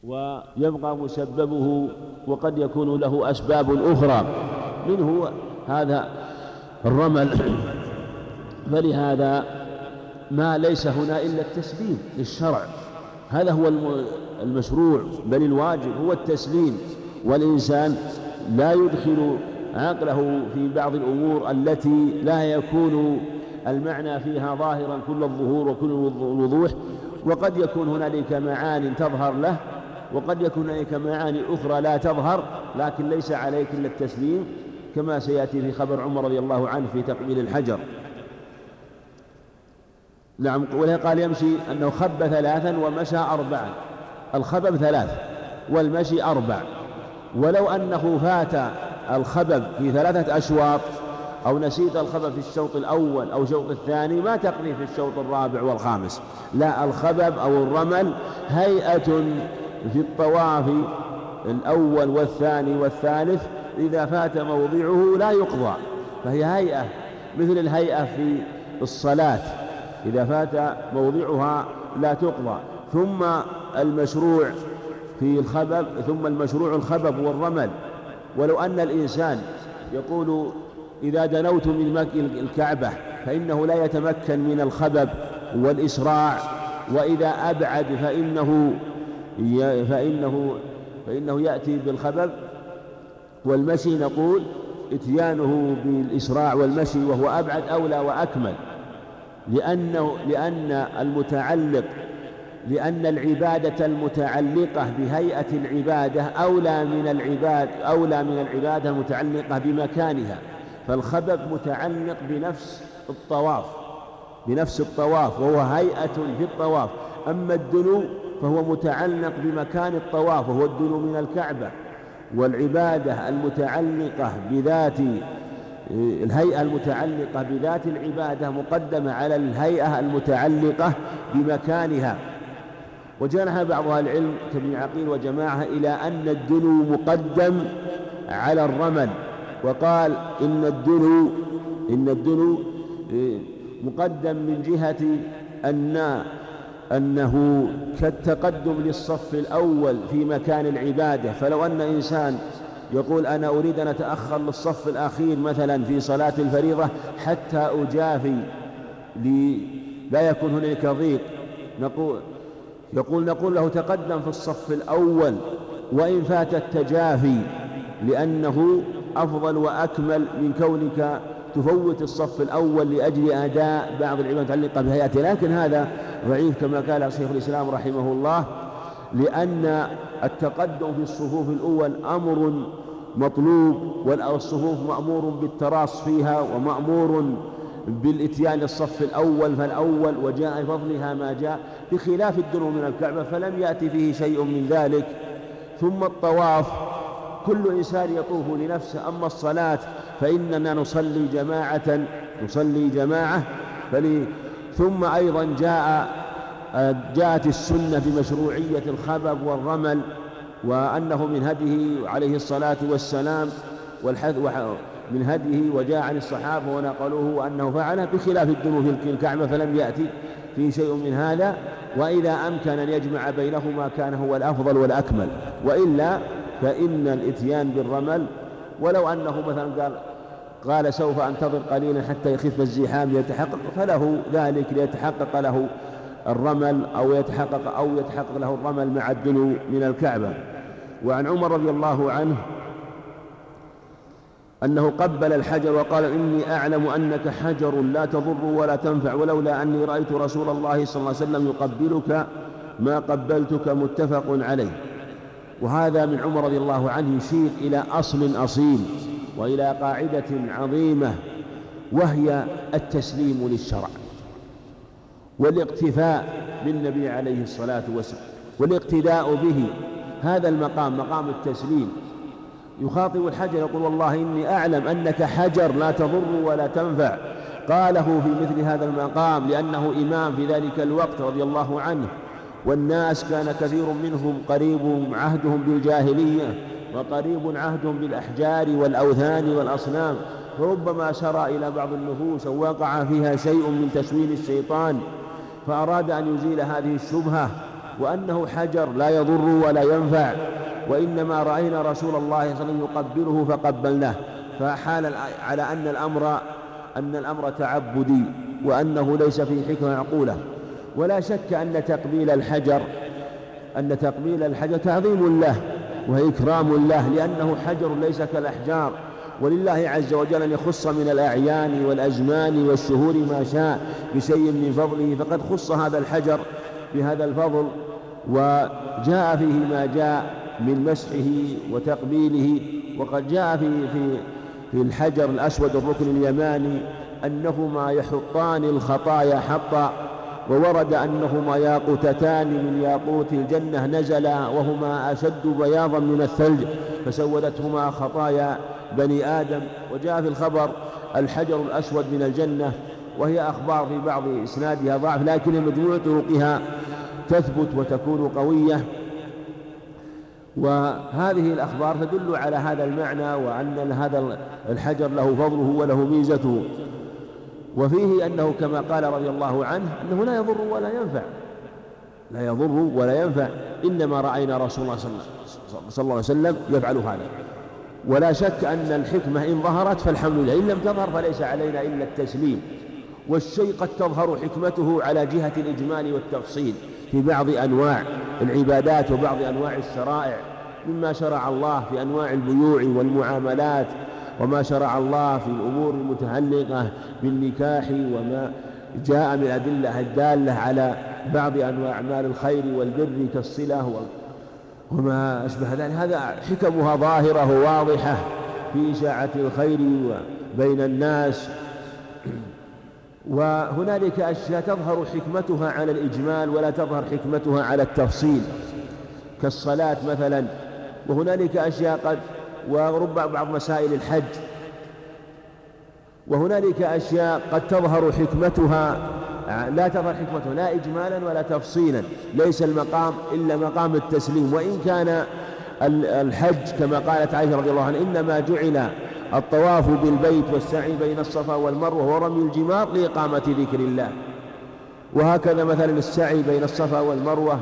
ويبقى مسببه، وقد يكون له أسباب أخرى منه هذا الرمل. فلهذا ما ليس هنا إلا التسليم للشرع، هذا هو المشروع، بل الواجب هو التسليم. والإنسان لا يدخل عقله في بعض الأمور التي لا يكون المعنى فيها ظاهرا كل الظهور وكل الوضوح، وقد يكون هنالك معاني تظهر له، وقد يكون هنالك معاني أخرى لا تظهر، لكن ليس عليك إلا التسليم، كما سيأتي في خبر عمر رضي الله عنه في تقبيل الحجر. نعم، قال يمشي أنه خب 3 ومشى 4. الخبب 3 والمشي 4. ولو أنه فات الخبب في 3 أشواط، أو نسيت الخبب في الشوط الأول أو الشوط الثاني، ما تقضي في الشوط الرابع والخامس، لا، الخبب أو الرمل هيئة في الطواف الأول والثاني والثالث، إذا فات موضعه لا يقضى، فهي هيئة مثل الهيئة في الصلاة، إذا فات موضعها لا تقضى. ثم المشروع في الخبب، ثم المشروع الخبب والرمل. ولو أن الإنسان يقول إذا دنوت من الكعبة فإنه لا يتمكن من الخبب والإسراع، وإذا أبعد فإنه يأتي بالخبب والمشي، نقول إتيانه بالإسراع والمشي وهو أبعد أولى وأكمل، لأن العبادة المتعلقة بهيئة العبادة أولى من العبادة المتعلقة بمكانها. فالخبب متعلق بنفس الطواف وهو هيئة في الطواف، أما الدنو فهو متعلق بمكان الطواف وهو الدنو من الكعبة. والعبادة المتعلقة الهيئة المتعلقة بذات العبادة مقدمة على الهيئة المتعلقة بمكانها. وجنح بعض أهل العلم كابن عقيل وجماعة إلى أن الدنو مقدم على الرمل، وقال إن الدنو مقدم من جهة أنه كالتقدم للصف الأول في مكان العبادة. فلو أن إنسان يقول أنا أريد أن أتأخر للصف الأخير مثلا في صلاة الفريضة حتى أجافي لا يكون هناك ضيق، نقول له تقدم في الصف الأول وإن فات التجافي، لأنه أفضل وأكمل من كونك تفوت الصف الأول لأجل أداء بعض العبادات المتعلقة بهيئته. لكن هذا ضعيف كما قال شيخ الإسلام رحمه الله، لأن التقدم في الصفوف الأول أمر مطلوب، والصفوف مأمور بالتراص فيها ومأمور بالإتيان للصف الأول فالأول، وجاء فضلها ما جاء، بخلاف الدنو من الكعبة فلم يأتي فيه شيء من ذلك. ثم الطواف كل إنسان يطوف لنفسه، أما الصلاة فإننا نصلي جماعة. ثم أيضا جاءت السنة بمشروعية الخبب والرمل، وأنه من هديه عليه الصلاة والسلام من هديه، وجاء عن الصحابة ونقلوه وأنه فعله، بخلاف الدنو في الكعبة فلم يأتي في شيء من هذا. وإذا أمكن أن يجمع بينهما كان هو الأفضل والأكمل، وإلا فإن الإتيان بالرمل، ولو أنه مثلا قال سوف أنتظر قليلا حتى يخف الزحام ليتحقق، فله ذلك ليتحقق له الرمل أو يتحقق له الرمل مع الدنو من الكعبة. وعن عمر رضي الله عنه أنه قبل الحجر وقال إني أعلم أنك حجر لا تضر ولا تنفع، ولولا أني رأيت رسول الله صلى الله عليه وسلم يقبلك ما قبلتك، متفق عليه. وهذا من عمر رضي الله عنه يشير إلى أصل أصيل وإلى قاعدة عظيمة، وهي التسليم للشرع والاقتفاء بالنبي عليه الصلاة والسلام والاقتداء به. هذا المقام مقام التسليم. يخاطب الحجر يقول والله إني أعلم أنك حجر لا تضر ولا تنفع، قاله في مثل هذا المقام لأنه إمام في ذلك الوقت رضي الله عنه، والناس كان كثير منهم قريب عهدهم بالجاهلية وقريب عهدهم بالأحجار والأوثان والأصنام، فربما سرى إلى بعض النفوس ووقع فيها شيء من تسويل الشيطان، فأراد أن يزيل هذه الشبهة وأنه حجر لا يضر ولا ينفع، وإنما رأينا رسول الله صلى الله عليه وسلم يقبله فقبلناه، فحال على أن الأمر تعبدي، وأنه ليس فيه حكمة معقولة. ولا شك أن تقبيل الحجر تعظيم له وإكرام له، لأنه حجر ليس كالأحجار، ولله عز وجل أن يخص من الأعيان والأزمان والشهور ما شاء بشيء من فضله، فقد خص هذا الحجر بهذا الفضل، وجاء فيه ما جاء من مسحه وتقبيله. وقد جاء في الحجر الأسود الركن اليماني أنهما يحطان الخطايا حطا، وورد أنهما ياقوتتان من ياقوت الجنة نزلا وهما أشد بياضا من الثلج فسودتهما خطايا بني آدم. وجاء في الخبر الحجر الأسود من الجنة، وهي أخبار في بعض إسنادها ضعف، لكن مجموع طرقها تثبت وتكون قوية. وهذه الأخبار تدل على هذا المعنى، وأن هذا الحجر له فضله وله ميزته. وفيه أنه كما قال رضي الله عنه أنه لا يضر ولا ينفع، إنما رأينا رسول الله صلى الله عليه وسلم يفعل هذا. ولا شك أن الحكمة إن ظهرت فالحمد لله، إن لم تظهر فليس علينا إلا التسليم. والشيء قد تظهر حكمته على جهة الإجمال والتفصيل في بعض أنواع العبادات وبعض أنواع الشرائع، مما شرع الله في أنواع البيوع والمعاملات، وما شرع الله في الأمور المتعلقة بالنكاح، وما جاء من أدلة الدالة على بعض أنواع أعمال الخير والبر كالصلة وما أشبه ذلك. هذا حكمها ظاهرة وواضحة في إشاعة الخير بين الناس. وهنالك أشياء تظهر حكمتها على الإجمال ولا تظهر حكمتها على التفصيل كالصلاة مثلا. وهنالك أشياء بعض مسائل الحج، وهنالك أشياء قد تظهر حكمتها لا تظهر حكمتها لا إجمالا ولا تفصيلا، ليس المقام إلا مقام التسليم. وإن كان الحج كما قالت عائشة رضي الله عنها إنما جعل الطواف بالبيت والسعي بين الصفا والمروة ورمي الجمار لإقامة ذكر الله، وهكذا مثلا السعي بين الصفا والمروة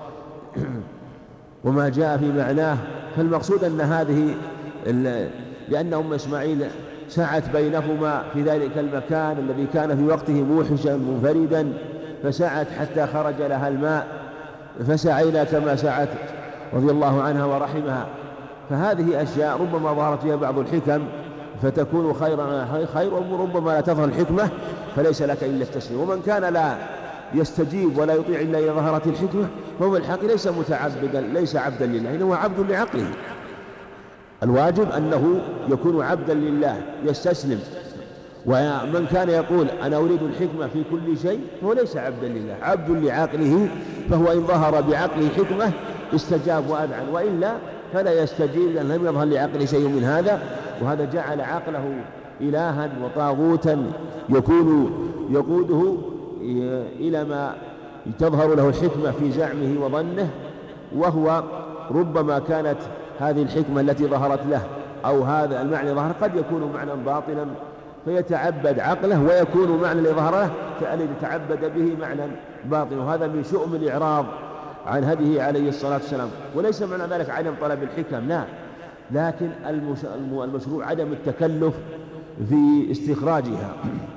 وما جاء في معناه. فالمقصود أن هذه لأن أم إسماعيل سعت بينهما في ذلك المكان الذي كان في وقته موحشا منفردا، فسعت حتى خرج لها الماء، فسعينا كما سعت رضي الله عنها ورحمها. فهذه أشياء ربما ظهرت فيها بعض الحكم فتكون خير، وربما لا تظهر الحكمة فليس لك إلا التسليم. ومن كان لا يستجيب ولا يطيع إلا إذا ظهرت الحكمة فهو الحق ليس متعبدا، ليس عبدا لله، إنه عبد لعقله. الواجب أنه يكون عبدا لله يستسلم. ومن كان يقول أنا أريد الحكمة في كل شيء فهو ليس عبدا لله، عبد لعقله، فهو إن ظهر بعقله حكمة استجاب وأذعن، وإلا فلا يستجيب لأن لم يظهر لعقله شيء من هذا. وهذا جعل عقله إلها وطاغوتا يكون يقوده إلى ما تظهر له الحكمة في زعمه وظنه، وهو ربما كانت هذه الحكمة التي ظهرت له أو هذا المعنى ظهر قد يكون معنى باطلا فيتعبد عقله، ويكون معنى اللي ظهر له الذي تعبد به معنى باطل. وهذا من شؤم الإعراض عن هديه عليه الصلاة والسلام. وليس معنى ذلك عدم طلب الحكم، لا، لكن المشروع عدم التكلف في استخراجها.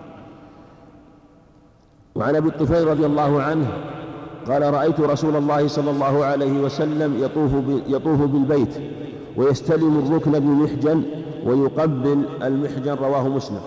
وعن أبي الطفيل رضي الله عنه قال رأيت رسول الله صلى الله عليه وسلم يطوف بالبيت ويستلم الركن بمحجن ويقبل المحجن، رواه مسلم.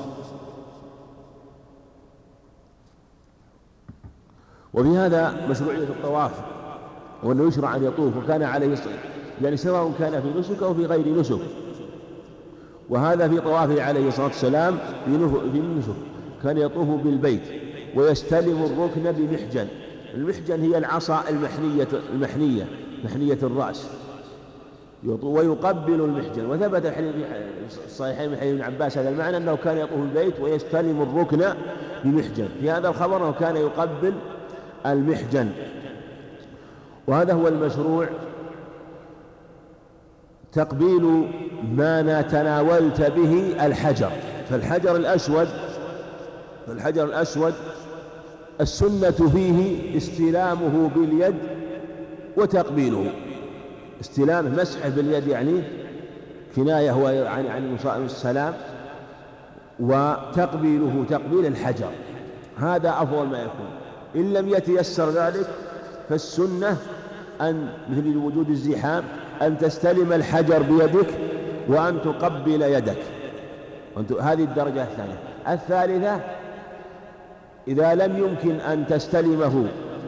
وفي هذا مشروعية الطواف، وأنه يشرع أن يطوف، وكان عليه يعني سواء كان في نسك أو في غير نسك. وهذا في طوافه عليه الصلاة والسلام في النسك كان يطوف بالبيت ويستلم الركن بمحجن. المحجن هي العصا محنية الرأس، ويقبل المحجن. وثبت في الصحيحين من حديث ابن عباس هذا المعنى أنه كان يطوف البيت ويستلم الركن بمحجن. في هذا الخبر أنه كان يقبل المحجن، وهذا هو المشروع. تقبيل ما تناولت به الحجر. فالحجر الأسود السنة فيه استلامه باليد وتقبيله. استلامه مسحه باليد يعني كناية هو عن السلام، وتقبيله تقبيل الحجر، هذا أفضل ما يكون. إن لم يتيسر ذلك فالسنة أن مثل وجود الزحام أن تستلم الحجر بيدك وأن تقبل يدك. هذه الدرجة الثانية. الثالثة إذا لم يمكن أن تستلمه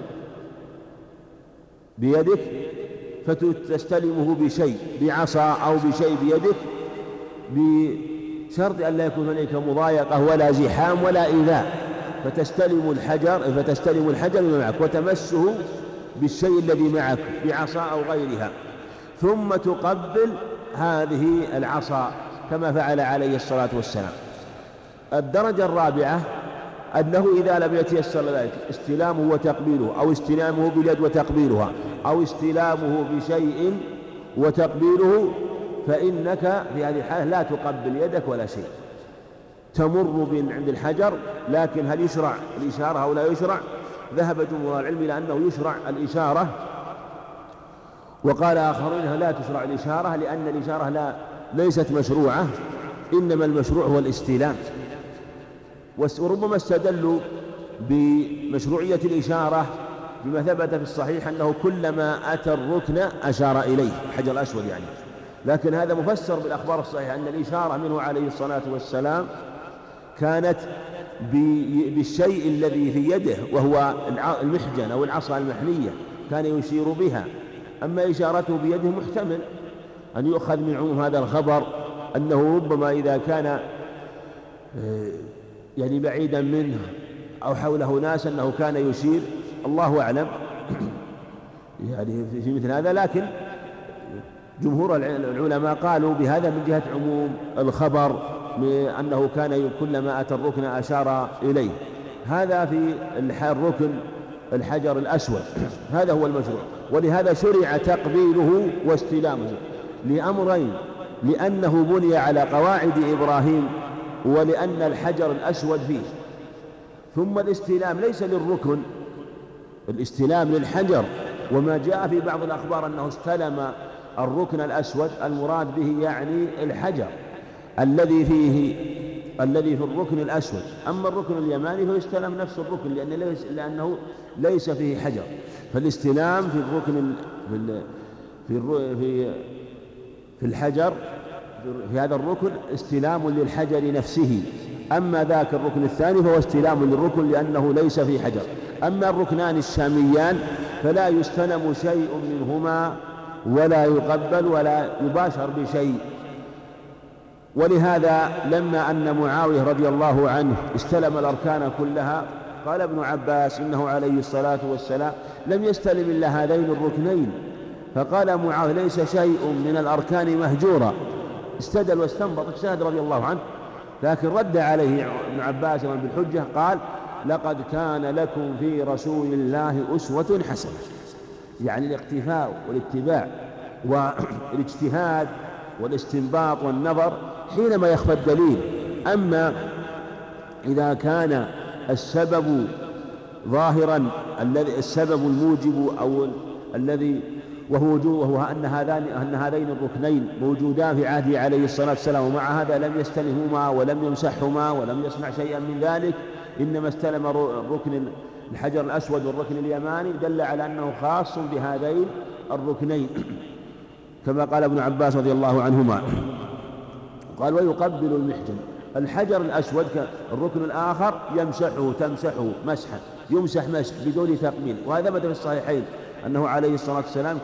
بيدك فتستلمه بشيء، بعصا أو بشيء بيدك، بشرط أن لا يكون هناك مضايقة ولا زحام ولا إيذاء، فتستلم الحجر بما معك وتمسه بالشيء الذي معك بعصا أو غيرها، ثم تقبل هذه العصا كما فعل عليه الصلاة والسلام. الدرجة الرابعة أنه إذا لم يتيسر ذلك استلامه وتقبيله، أو استلامه باليد وتقبيلها، أو استلامه بشيء وتقبيله، فإنك في هذه الحالة لا تقبل يدك ولا شيء، تمر عند الحجر. لكن هل يشرع الإشارة أو لا يشرع؟ ذهب جمهور العلم إلى أنه يشرع الإشارة، وقال آخرون لا تشرع الإشارة لأن الإشارة ليست مشروعة، إنما المشروع هو الاستلام. وربما استدلوا بمشروعية الإشارة بما ثبت في الصحيح أنه كلما أتى الركن أشار إليه، الحجر الأسود يعني. لكن هذا مفسر بالأخبار الصحيحة أن الإشارة منه عليه الصلاة والسلام كانت بالشيء الذي في يده وهو المحجن أو العصا المحنية، كان يشير بها. أما إشارته بيده محتمل أن يؤخذ من عموم هذا الخبر أنه ربما إذا كان يعني بعيدا منه أو حوله ناس أنه كان يشير، الله أعلم يعني في مثل هذا. لكن جمهور العلماء قالوا بهذا من جهة عموم الخبر أنه كان كلما أتى الركن أشار إليه. هذا في الركن الحجر الأسود، هذا هو المشروع. ولهذا شرع تقبيله واستلامه لأمرين: لأنه بني على قواعد إبراهيم، ولأن الحجر الأسود فيه. ثم الاستلام ليس للركن، الاستلام للحجر. وما جاء في بعض الأخبار أنه استلم الركن الأسود، المراد به يعني الحجر الذي في الركن الأسود. أما الركن اليماني فيستلم نفس الركن لأنه ليس فيه حجر. فالاستلام في الركن في الحجر في هذا الركن استلام للحجر نفسه. أما ذاك الركن الثاني فهو استلام للركن لأنه ليس فيه حجر. أما الركنان الشاميان فلا يستلم شيء منهما ولا يقبل ولا يباشر بشيء. ولهذا لما أن معاوية رضي الله عنه استلم الأركان كلها، قال ابن عباس إنه عليه الصلاة والسلام لم يستلم إلا هذين الركنين. فقال معاوية ليس شيء من الأركان مهجورا. استدل واستنبط اجتهد رضي الله عنه، لكن رد عليه ابن عباس بالحجة، قال لقد كان لكم في رسول الله أسوة حسنة، يعني الاقتفاء والاتباع والاجتهاد والاستنباط والنظر حينما يخفى الدليل. أما إذا كان السبب ظاهرا، السبب الموجب أو الذي وهو أن هذين الركنين موجودان في عهده عليه الصلاة والسلام، ومع هذا لم يستلمهما ولم يمسحهما ولم يصنع شيئا من ذلك، إنما استلم الركن الحجر الأسود والركن اليماني، دل على أنه خاص بهذين الركنين كما قال ابن عباس رضي الله عنهما. قال ويقبل المحجن الحجر الأسود الركن الآخر تمسحه مسحا، يمسح مسح بدون تقبيل. وهذا ثبت في الصحيحين أنه عليه الصلاة والسلام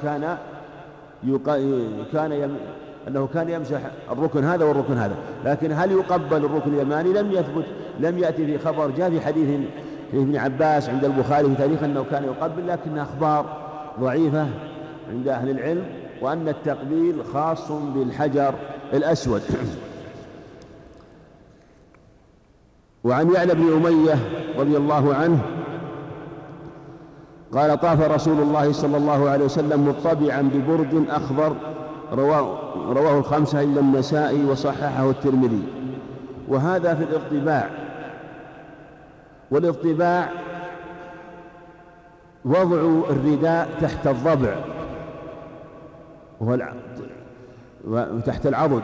أنه كان يمسح الركن هذا والركن هذا. لكن هل يقبل الركن اليماني؟ لم يثبت، لم يأتي في خبر. جاء في حديث ابن عباس عند البخاري في تاريخ أنه كان يقبل، لكن أخبار ضعيفة عند أهل العلم، وأن التقبيل خاص بالحجر الأسود. وعن يعلى بن أمية رضي الله عنه قال طاف رسول الله صلى الله عليه وسلم مطبعا ببرد أخضر، رواه الخمسة إلا النسائي وصححه الترمذي. وهذا في الاطباع. والاطباع وضع الرداء تحت الضبع وتحت العضد،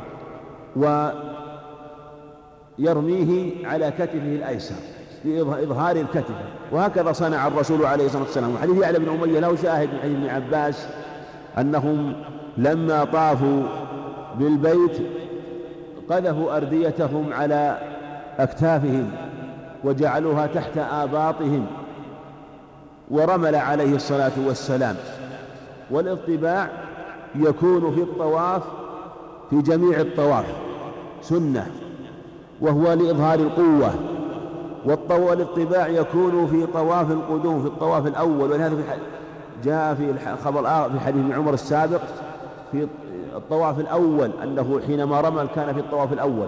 ويرميه على كتفه الأيسر لإظهار الكتف، وهكذا صنع الرسول عليه الصلاة والسلام. وحديث يعلى بن أمية له شاهد من حديث ابن عباس أنهم لما طافوا بالبيت قذفوا أرديتهم على أكتافهم وجعلوها تحت آباطهم، ورمل عليه الصلاة والسلام. والاطباع يكون في الطواف في جميع الطواف سنة، وهو لإظهار القوة. والاطباع يكون في طواف القدوم في الطواف الأول، ولهذا جاء في خبر في حديث ابن عمر السابق في الطواف الأول أنه حينما رمل كان في الطواف الأول.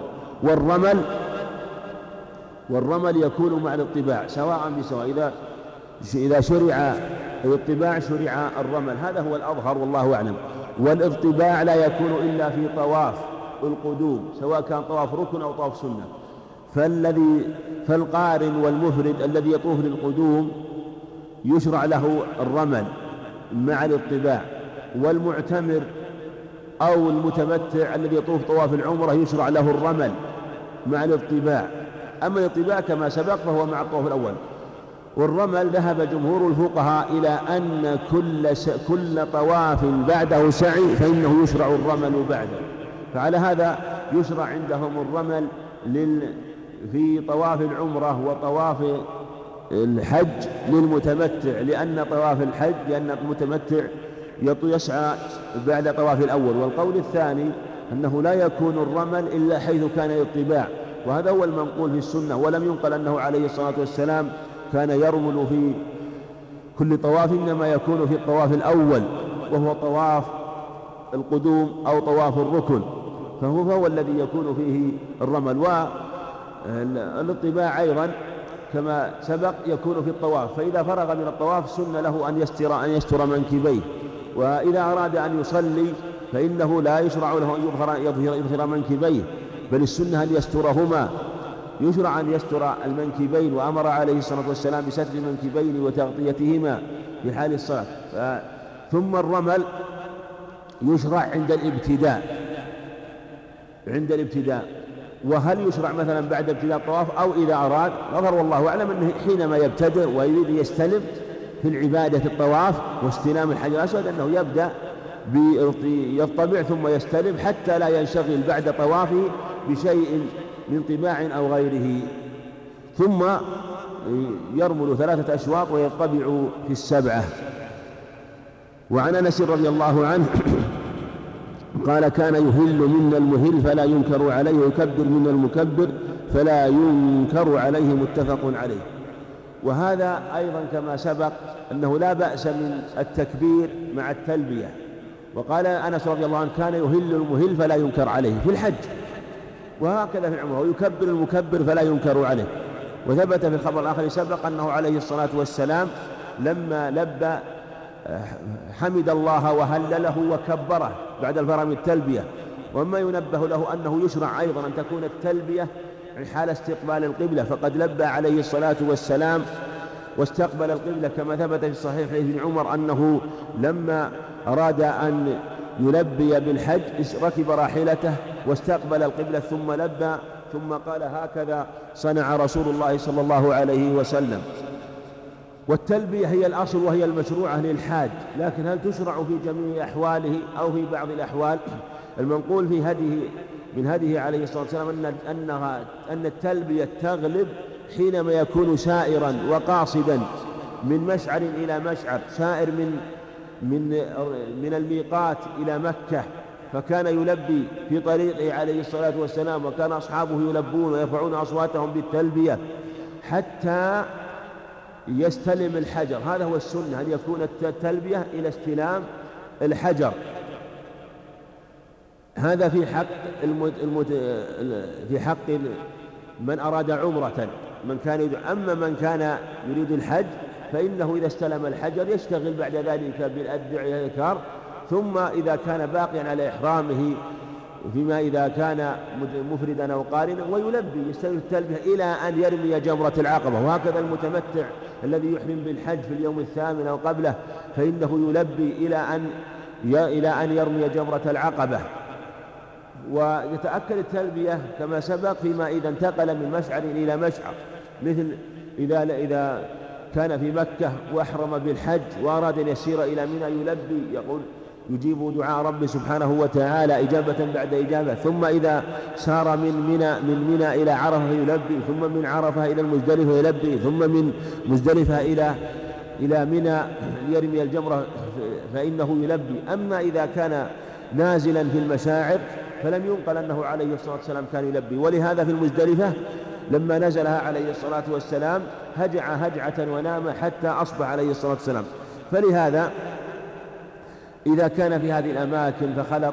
والرمل يكون مع الاطباع سواء بسواء، إذا شرع الاطباع شرع الرمل، هذا هو الأظهر والله أعلم. والاطباع لا يكون إلا في طواف القدوم سواء كان طواف ركن أو طواف سنة. فالقارن والمفرد الذي يطوف للقدوم يشرع له الرمل مع الاطباع، والمعتمر أو المتمتع الذي يطوف طواف العمرة يشرع له الرمل مع الاطباع. أما الاطباع كما سبق فهو مع الطواف الأول. والرمل ذهب جمهور الفقهاء إلى أن كل طواف بعده سعي فإنه يشرع الرمل بعده، فعلى هذا يشرع عندهم الرمل في طواف العمرة وطواف الحج للمتمتع، لأن المتمتع يسعى بعد طواف الأول. والقول الثاني أنه لا يكون الرمل إلا حيث كان الاطباع، وهذا هو المنقول في السنة. ولم ينقل أنه عليه الصلاة والسلام كان يرمل في كل طواف، إنما يكون في الطواف الأول وهو طواف القدوم أو طواف الركن، فهو الذي يكون فيه الرمل. والاطباع أيضا كما سبق يكون في الطواف، فإذا فرغ من الطواف سن له أن يستر منكبيه، وإذا أراد أن يصلي فإنه لا يشرع له أن يظهر منكبيه، بل السنة أن يسترهما. يشرع أن يستر المنكبين، وأمر عليه الصلاة والسلام بستر المنكبين وتغطيتهما في حال الصلاة. ثم الرمل يشرع عند الابتداء. وهل يشرع مثلا بعد ابتداء الطواف أو إذا أراد؟ نظر والله أعلم أنه حينما يبتدئ ويريد يستلم في العبادة الطواف واستلام الحجر الأسود أنه يبدأ يطبع ثم يستلم حتى لا ينشغل بعد طوافه بشيء من طباع أو غيره، ثم يرمل 3 أشواط ويطبع في 7. وعن أنس رضي الله عنه قال: كان يهل منا المهل فلا ينكر عليه، ويكبر منا المكبر فلا ينكر عليه، متفق عليه. وهذا أيضا كما سبق أنه لا بأس من التكبير مع التلبية. وقال أنس رضي الله عنه: كان يهل المهل فلا ينكر عليه في الحج، وهكذا في العمرة، ويكبر المكبر فلا ينكر عليه. وثبت في الخبر الآخر سبق أنه عليه الصلاة والسلام لما لبى حمد الله وهلله وكبره بعد الفرغ من التلبية. وما ينبه له أنه يشرع أيضا أن تكون التلبية حال استقبال القبلة، فقد لبى عليه الصلاة والسلام واستقبل القبلة، كما ثبت في الصحيح حديث ابن عمر أنه لما أراد أن يلبي بالحج ركب راحلته واستقبل القبلة ثم لبى، ثم قال: هكذا صنع رسول الله صلى الله عليه وسلم. والتلبية هي الأصل وهي المشروعة للحاج، لكن هل تشرع في جميع أحواله أو في بعض الأحوال؟ المنقول في من هديه عليه الصلاة والسلام أن التلبية تغلب حينما يكون سائرا وقاصدا من مشعر إلى مشعر، سائر من الميقات إلى مكة، فكان يلبي في طريقه عليه الصلاة والسلام، وكان أصحابه يلبون ويرفعون أصواتهم بالتلبية حتى يستلم الحجر. هذا هو السنة، أن يكون التلبية إلى استلام الحجر. هذا في حق من أراد عمرة، أما من كان يريد الحج فإنه إذا استلم الحجر يشتغل بعد ذلك بالأدعية والأذكار، ثم إذا كان باقيا على إحرامه فيما إذا كان مفردا أو قارنا ويلبي يستمر التلبية إلى أن يرمي جمرة العقبة. وهكذا المتمتع الذي يحرم بالحج في اليوم الثامن أو قبله فإنه يلبي إلى أن يرمي جمرة العقبة. ويتأكد التلبية كما سبق فيما إذا انتقل من مشعر إلى مشعر، مثل إذا كان في مكة وأحرم بالحج وأراد أن يسير إلى منى يلبي، يقول يجيب دعاء ربي سبحانه وتعالى إجابة بعد إجابة. ثم إذا سار من منى إلى عرفة يلبي، ثم من عرفة إلى المزدلفة يلبي، ثم من مزدلفة إلى منى ليرمي الجمرة فإنه يلبي. أما إذا كان نازلا في المشاعر فلم ينقل أنه عليه الصلاة والسلام كان يلبي. ولهذا في المزدلفة لما نزلها عليه الصلاة والسلام هجع هجعة ونام حتى أصبح عليه الصلاة والسلام. فلهذا إذا كان في هذه الأماكن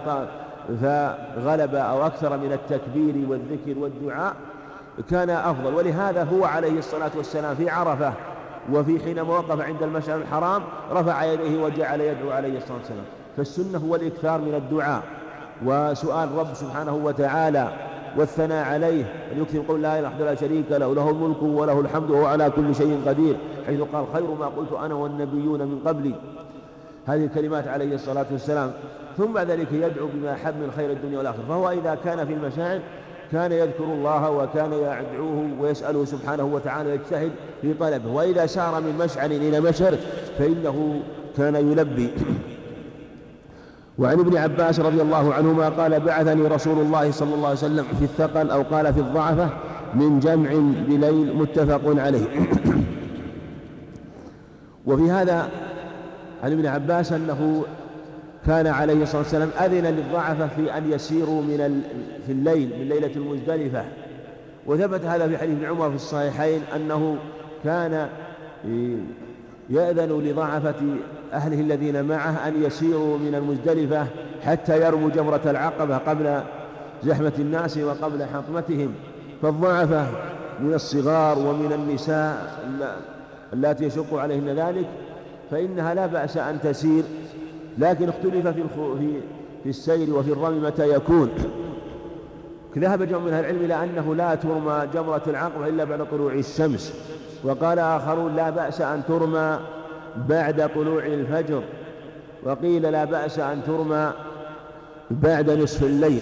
فغلب أو أكثر من التكبير والذكر والدعاء كان أفضل. ولهذا هو عليه الصلاة والسلام في عرفة وفي حينما وقف عند المشعر الحرام رفع يديه وجعل يدعو عليه الصلاة والسلام. فالسنة هو الإكثار من الدعاء وسؤال رب سبحانه وتعالى والثناء عليه، أن يكثر قول لا إله وحده لا شريك له له الملك وله الحمد وهو على كل شيء قدير، حيث قال خير ما قلت أنا والنبيون من قبلي، هذه الكلمات عليه الصلاة والسلام. ثم بعد ذلك يدعو بما أحب من خير الدنيا والآخرة. فهو إذا كان في المشاعر كان يذكر الله وكان يدعوه ويسأله سبحانه وتعالى ويجتهد في طلبه. وإذا سار من مشعر إلى مشعر فإنه كان يلبي. وعن ابن عباس رضي الله عنهما قال بعثني رسول الله صلى الله عليه وسلم في الثقل أو قال في الضعفة من جمع بليل، متفق عليه. وفي هذا عن ابن عباس أنه كان عليه الصلاة والسلام أذن للضعفة في أن يسيروا في الليل من ليلة المزدلفة. وثبت هذا في حديث ابن عمر في الصحيحين أنه كان يأذن لضعفة أهله الذين معه أن يسيروا من المزدلفة حتى يرموا جمرة العقبة قبل زحمة الناس وقبل حطمتهم. فالضعفة من الصغار ومن النساء اللاتي يشق عليهن ذلك فإنها لا بأس أن تسير، لكن اختلف في السير وفي الرمي متى يكون. ذهب جمع من أهل العلم إلى أنه لا ترمى جمرة العقبة إلا بعد طلوع الشمس، وقال آخرون لا بأس أن ترمى بعد طلوع الفجر، وقيل لا بأس أن ترمى بعد نصف الليل.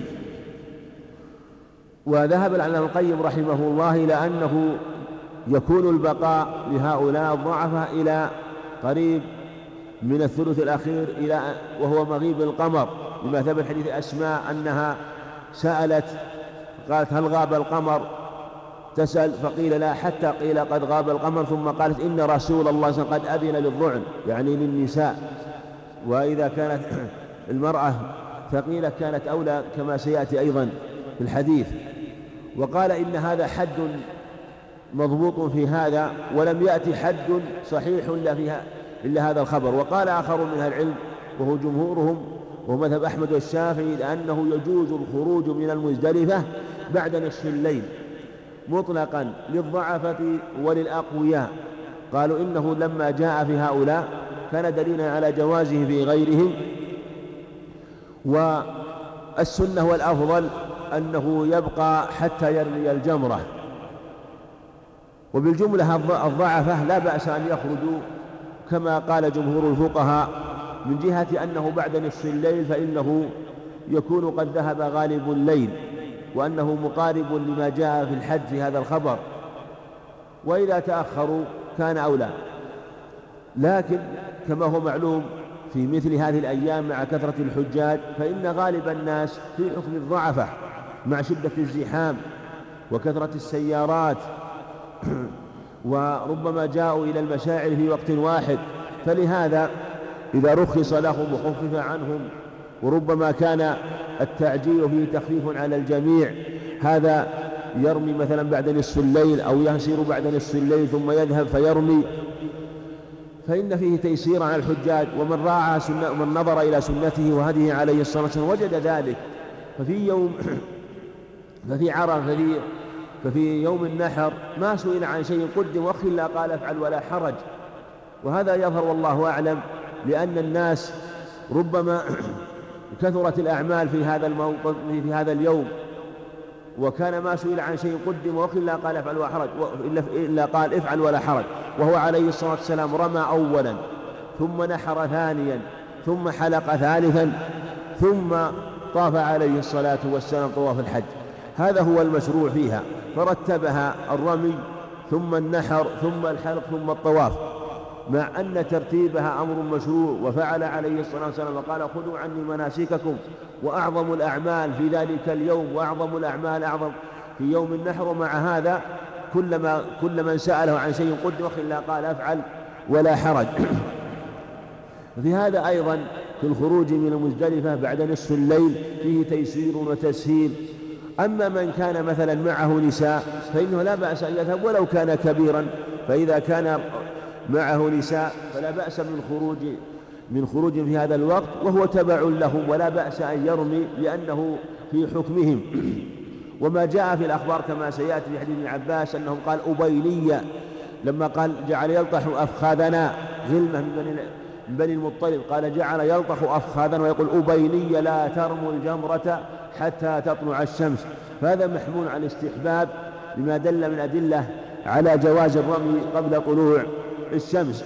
وذهب العلامة القيم رحمه الله إلى أنه يكون البقاء لهؤلاء الضعفاء إلى قريب من الثلث الأخير وهو مغيب القمر، لما ثبت حديث أسماء أنها سألت قالت هل غاب القمر؟ تسأل فقيل لا حتى قيل قد غاب القمر، ثم قالت إن رسول الله صلى الله عليه وسلم قد أذن للضعن يعني للنساء. وإذا كانت المرأة فقيل كانت أولى كما سيأتي أيضا في الحديث. وقال إن هذا حد مضبوط في هذا، ولم يأتي حد صحيح إلا هذا الخبر. وقال آخر من أهل العلم وهو جمهورهم وهو مذهب أحمد والشافعي لأنه يجوز الخروج من المزدلفة بعد نصف الليل مطلقا للضعفة وللأقوياء. قالوا إنه لما جاء في هؤلاء كان دليلا على جوازه في غيرهم. والسنة والأفضل أنه يبقى حتى يرمي الجمرة. وبالجملة الضعفة لا بأس أن يخرجوا كما قال جمهور الفقهاء، من جهة أنه بعد نصف الليل فإنه يكون قد ذهب غالب الليل، وأنه مقارب لما جاء في الحج في هذا الخبر. وإذا تأخروا كان أولى، لكن كما هو معلوم في مثل هذه الأيام مع كثرة الحجاج فإن غالب الناس في حكم الضعفة مع شدة الزحام وكثرة السيارات وربما جاءوا إلى المشاعر في وقت واحد، فلهذا إذا رخص لهم وخفف عنهم وربما كان التعجيل فيه تخفيف على الجميع، هذا يرمي مثلا بعد نصف الليل أو يسير بعد نصف الليل ثم يذهب فيرمي، فإن فيه تيسير على الحجاج. ومن راعى ومن نظر إلى سنته وهديه عليه الصلاة والسلام وجد ذلك. ففي عرفة ففي يوم النحر ما سئل عن شيء قدم وأخر لا قال افعل ولا حرج. وهذا يظهر والله أعلم لأن الناس ربما كثرت الأعمال في هذا الموقف في هذا اليوم، وكان ما سئل عن شيء قدم وإلا قال افعل ولا حرج، إلا قال افعل ولا حرج. وهو عليه الصلاة والسلام رمى أولا ثم نحر ثانيا ثم حلق ثالثا ثم طاف عليه الصلاة والسلام طواف الحج. هذا هو المشروع فيها، فرتبها الرمي ثم النحر ثم الحلق ثم الطواف، مع أن ترتيبها أمر مشروع. وفعل عليه الصلاة والسلام وقال خذوا عني مناسككم، وأعظم الأعمال في ذلك اليوم وأعظم الأعمال أعظم في يوم النحر. ومع هذا كل من سأله عن شيء قدم إلا قال افعل ولا حرج. في هذا أيضا في الخروج من المزدلفة بعد نصف الليل فيه تيسير وتسهيل. أما من كان مثلا معه نساء فإنه لا بأس أن يذهب ولو كان كبيرا، فإذا كان معه نساء فلا بأس من خروج في هذا الوقت وهو تبع لهم، ولا بأس أن يرمي لأنه في حكمهم. وما جاء في الأخبار كما سيأتي في حديث ابن عباس أنهم قال أبيلية لما قال جعل يلطح أفخاذنا غلمة من بني المطلب، قال جعل يلطخ أفخاذنا ويقول أبيلية لا ترموا الجمرة حتى تطلع الشمس. فهذا محمول على الاستحباب لما دل من أدلة على جواز الرمي قبل طلوع الشمس.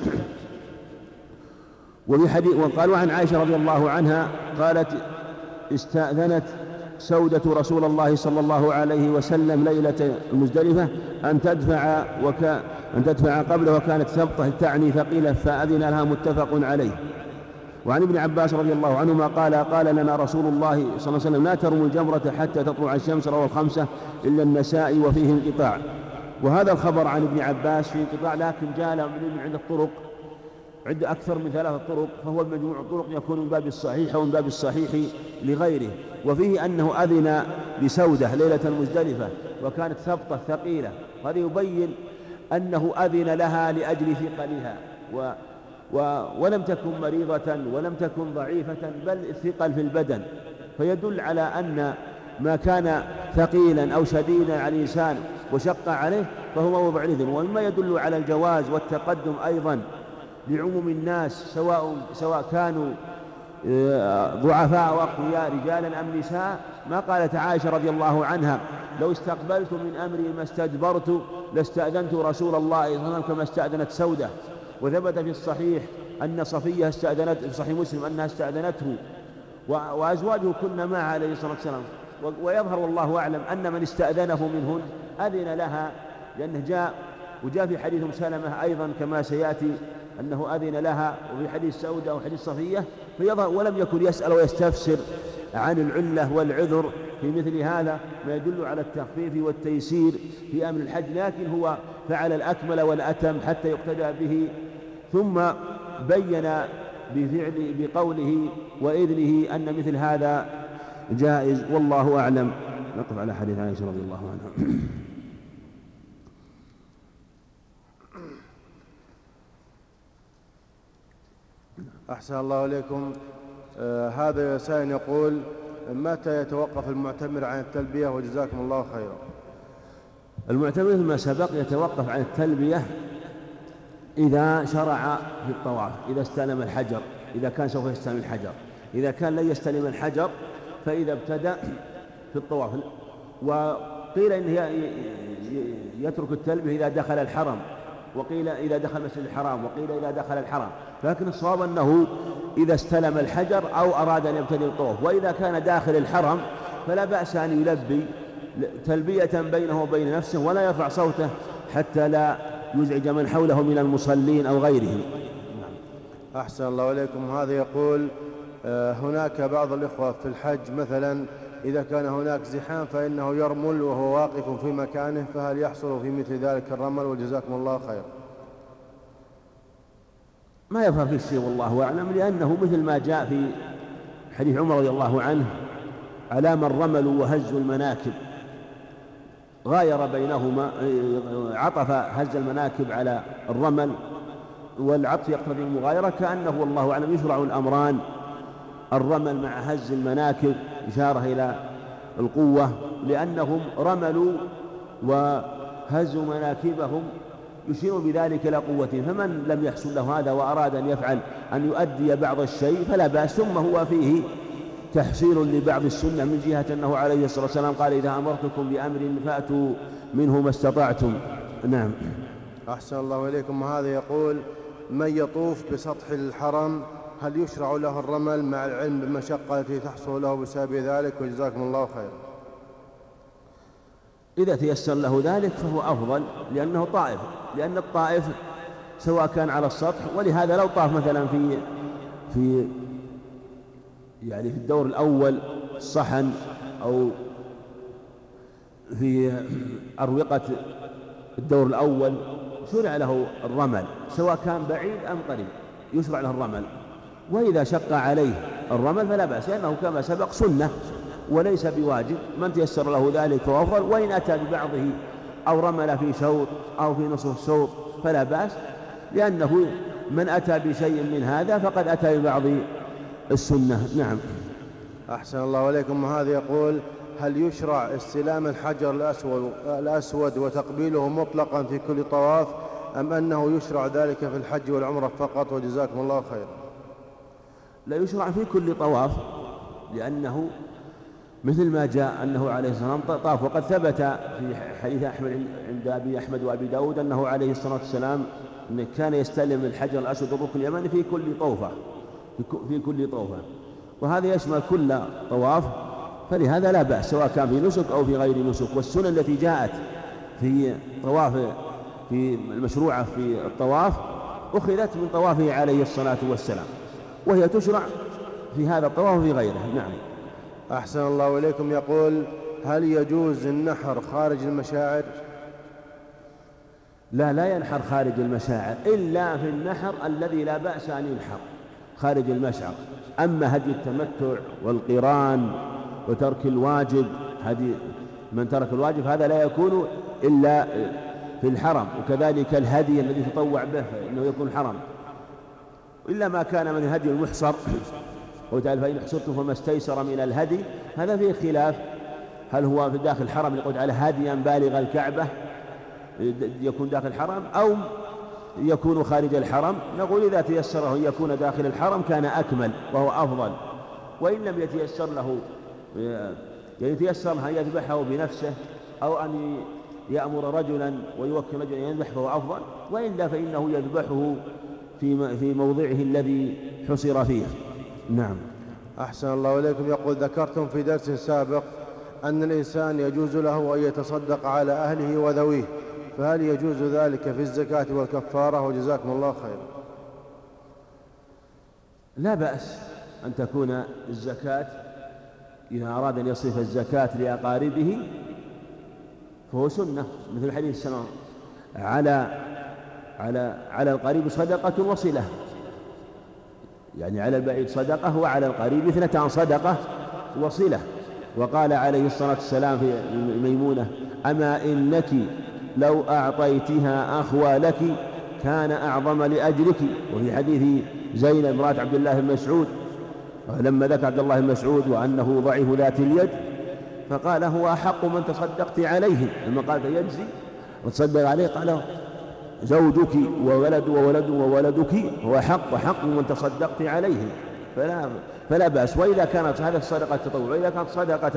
وقالوا عن عائشة رضي الله عنها قالت استأذنت سودة رسول الله صلى الله عليه وسلم ليلة المزدلفة أن تدفع قبله، وكانت ثبطة تعني ثقيلة فأذن لها، متفق عليه. وعن ابن عباس رضي الله عنهما قال لنا رسول الله صلى الله عليه وسلم لا ترموا الجمرة حتى تطلع الشمس، رواه الخمسة إلا النسائي وفيه انقطاع. وهذا الخبر عن ابن عباس في انقطاع، لكن جاء من عند الطرق عند أكثر من 3 طرق، فهو المجموع الطرق يكون من باب الصحيح أو من باب الصحيح لغيره. وفيه أنه أذن لسودة ليلة المزدلفة وكانت ثبطة ثقيلة، هذا يبين أنه أذن لها لأجل ثقلها ولم تكن مريضة ولم تكن ضعيفة، بل الثقل في البدن، فيدل على أن ما كان ثقيلا أو شديدا على الإنسان وشق عليه فهو موضع الإذن. ومما يدل على الجواز والتقدم أيضا لعموم الناس سواء كانوا ضعفاء أو أقوياء رجالا أم نساء، ما قالت عائشة رضي الله عنها لو استقبلت من أمري ما استدبرت لاستأذنت رسول الله صلى الله عليه وسلم كما استأذنت سودة. وثبت في الصحيح أن صفية استأذنت في صحيح مسلم أنها استأذنته وأزواجه كن معه عليه الصلاة والسلام. ويظهر والله أعلم أن من استأذنه منهن أذن لها، لأنه جاء في حديث سلمة أيضا كما سيأتي أنه أذن لها، وفي حديث سودة أو حديث صفية، فيظهر ولم يكن يسأل ويستفسر عن العلة والعذر في مثل هذا، ما يدل على التخفيف والتيسير في أمر الحج. لكن هو فعل الأكمل والأتم حتى يقتدى به، ثم بين بقوله وإذنه أن مثل هذا جائز، والله أعلم. نقف على حديث عائشة رضي الله عنها. أحسن الله إليكم. هذا سائل يقول متى يتوقف المعتمر عن التلبية؟ وجزاكم الله خيرا. المعتمر ما سبق يتوقف عن التلبية إذا شرع في الطواف، إذا استلم الحجر، إذا كان سوف يستلم الحجر. إذا كان لن يستلم الحجر فإذا ابتدأ في الطواف. وقيل إنه يترك التلبية إذا دخل الحرم، وقيل إذا دخل المسجد الحرام، وقيل إذا دخل الحرم. لكن الصواب أنه إذا استلم الحجر أو أراد أن يبتدئ الطواف. وإذا كان داخل الحرم فلا بأس أن يلبي تلبية بينه وبين نفسه، ولا يرفع صوته حتى لا يزعج من حوله من المصلين أو غيرهم. أحسن الله إليكم. هذا يقول هناك بعض الإخوة في الحج مثلا إذا كان هناك زحام فإنه يرمل وهو واقف في مكانه، فهل يحصل في مثل ذلك الرمل؟ وجزاكم الله خير. ما يظهر فيه شيء والله أعلم، لأنه مثل ما جاء في حديث عمر رضي الله عنه على من رملوا وهزوا المناكب، غاير بينهما، عطف هز المناكب على الرمل، والعطف يقتضي المغايرة، كأنه والله أعلم يشرع الأمران، الرمل مع هز المناكب إشارة إلى القوة، لأنهم رملوا وهزوا مناكبهم يشير بذلك إلى قوتهم. فمن لم يحصل له هذا وأراد أن يفعل أن يؤدي بعض الشيء فلا بأس، ثم هو فيه تحصيل لبعض السنة من جهة أنه عليه الصلاة والسلام قال إذا أمرتكم بأمر فأتوا منه ما استطعتم. نعم. أحسن الله إليكم. هذا يقول من يطوف بسطح الحرم هل يشرع له الرمل مع العلم بالمشقة التي تحصل له بسبب ذلك؟ وجزاكم الله خير. إذا تيسر له ذلك فهو أفضل، لأنه طائف، لأن الطائف سواء كان على السطح، ولهذا لو طاف مثلا في يعني في الدور الأول صحن أو في أروقة الدور الأول شرع له الرمل، سواء كان بعيد أم قريب يشرع له الرمل. وإذا شق عليه الرمل فلا بأس، لأنه كما سبق سنة وليس بواجب، من تيسر له ذلك فهو أفضل. وإن أتى ببعضه أو رمل في شوط أو في نصف شوط فلا بأس، لأنه من أتى بشيء من هذا فقد أتى ببعض السنة. نعم. أحسن الله إليكم. هذا يقول هل يشرع استلام الحجر الأسود وتقبيله مطلقا في كل طواف، أم أنه يشرع ذلك في الحج والعمرة فقط؟ وجزاكم الله خير. لا يشرع في كل طواف، لأنه مثل ما جاء أنه عليه الصلاة والسلام طاف، وقد ثبت في حديث أحمد عند أبي أحمد وأبي داود أنه عليه الصلاة والسلام كان يستلم الحجر الأسود والركن اليماني في كل طوفة، وهذا يشمل كل طواف، فلهذا لا بأس سواء كان في نسك أو في غير نسك. والسنن التي جاءت في طواف في المشروعة في الطواف أخذت من طوافه عليه الصلاة والسلام، وهي تشرع في هذا الطواف وفي غيره. نعم. أحسن الله إليكم. يقول هل يجوز النحر خارج المشاعر؟ لا ينحر خارج المشاعر إلا في النحر الذي لا بأس أن ينحر خارج المشعر. أما هدي التمتع والقران وترك الواجب، هدي من ترك الواجب هذا لا يكون إلا في الحرم، وكذلك الهدي الذي تطوع به فإنه يكون حرم، إلا ما كان من الهدي المحصر، وتعالى فإن حصرتم فما استيسر من الهدي. هذا فيه خلاف، هل هو في داخل الحرم يقول على هديا بالغ الكعبة يكون داخل الحرم أو يكون خارج الحرم؟ نقول إذا تيسره أن يكون داخل الحرم كان أكمل وهو أفضل، وإن لم يتيسر له يتيسر أن يذبحه بنفسه أو أن يأمر رجلا ويوكل رجلا يذبح فهو أفضل، وإلا فإنه يذبحه في موضعه الذي حصر فيه. نعم. أحسن الله إليكم. يقول ذكرتم في درس سابق أن الإنسان يجوز له أن يتصدق على أهله وذويه، فهل يجوز ذلك في الزكاة والكفارة؟ وجزاكم الله خير. لا بأس أن تكون الزكاة، إذا أراد أن يصرف الزكاة لأقاربه فهو سنة، مثل حديث السلام على القريب صدقة وصلة، يعني على البعيد صدقة وعلى القريب 2 صدقة وصلة. وقال عليه الصلاة والسلام في ميمونة أما إنك لو أعطيتها أخوالك كان أعظم لأجرك. وفي حديث زينب امرأة عبد الله بن مسعود لما ذكر عبد الله بن مسعود وأنه ضعيف ذات اليد فقال هو أحق من تصدقت عليه، لما قالت يجزي وتصدق عليه قال زوجك وولدك هو حق من تصدقت عليه، فلا بأس. وإذا كانت هذه الصدقة تطوع، وإذا كانت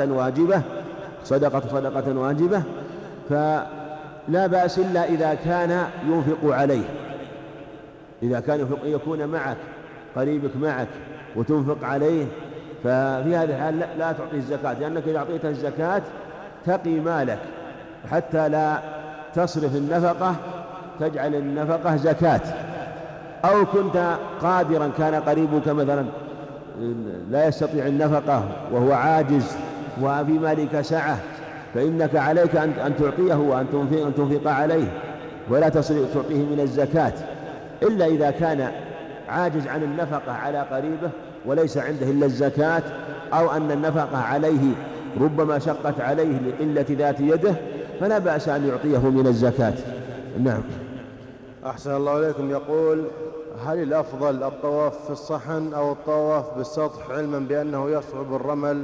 صدقة واجبة فلا بأس إلا إذا كان ينفق عليه، إذا كان يكون معك قريبك معك وتنفق عليه، ففي هذه الحال لا تعطيه الزكاة، لأنك إذا أعطيته الزكاة تقي مالك حتى لا تصرف النفقة تجعل النفقة زكاة. أو كنت قادرا، كان قريبك مثلا لا يستطيع النفقة وهو عاجز وفي مالك سعة، فإنك عليك أن تعطيه وأن تنفق عليه ولا تعطيه من الزكاة، إلا إذا كان عاجز عن النفقة على قريبه وليس عنده إلا الزكاة، أو أن النفقة عليه ربما شقت عليه لقلة ذات يده، فلا بأس أن يعطيه من الزكاة. نعم. أحسن الله إليكم. يقول هل الأفضل الطواف في الصحن أو الطواف بالسطح، علما بأنه يصعب الرمل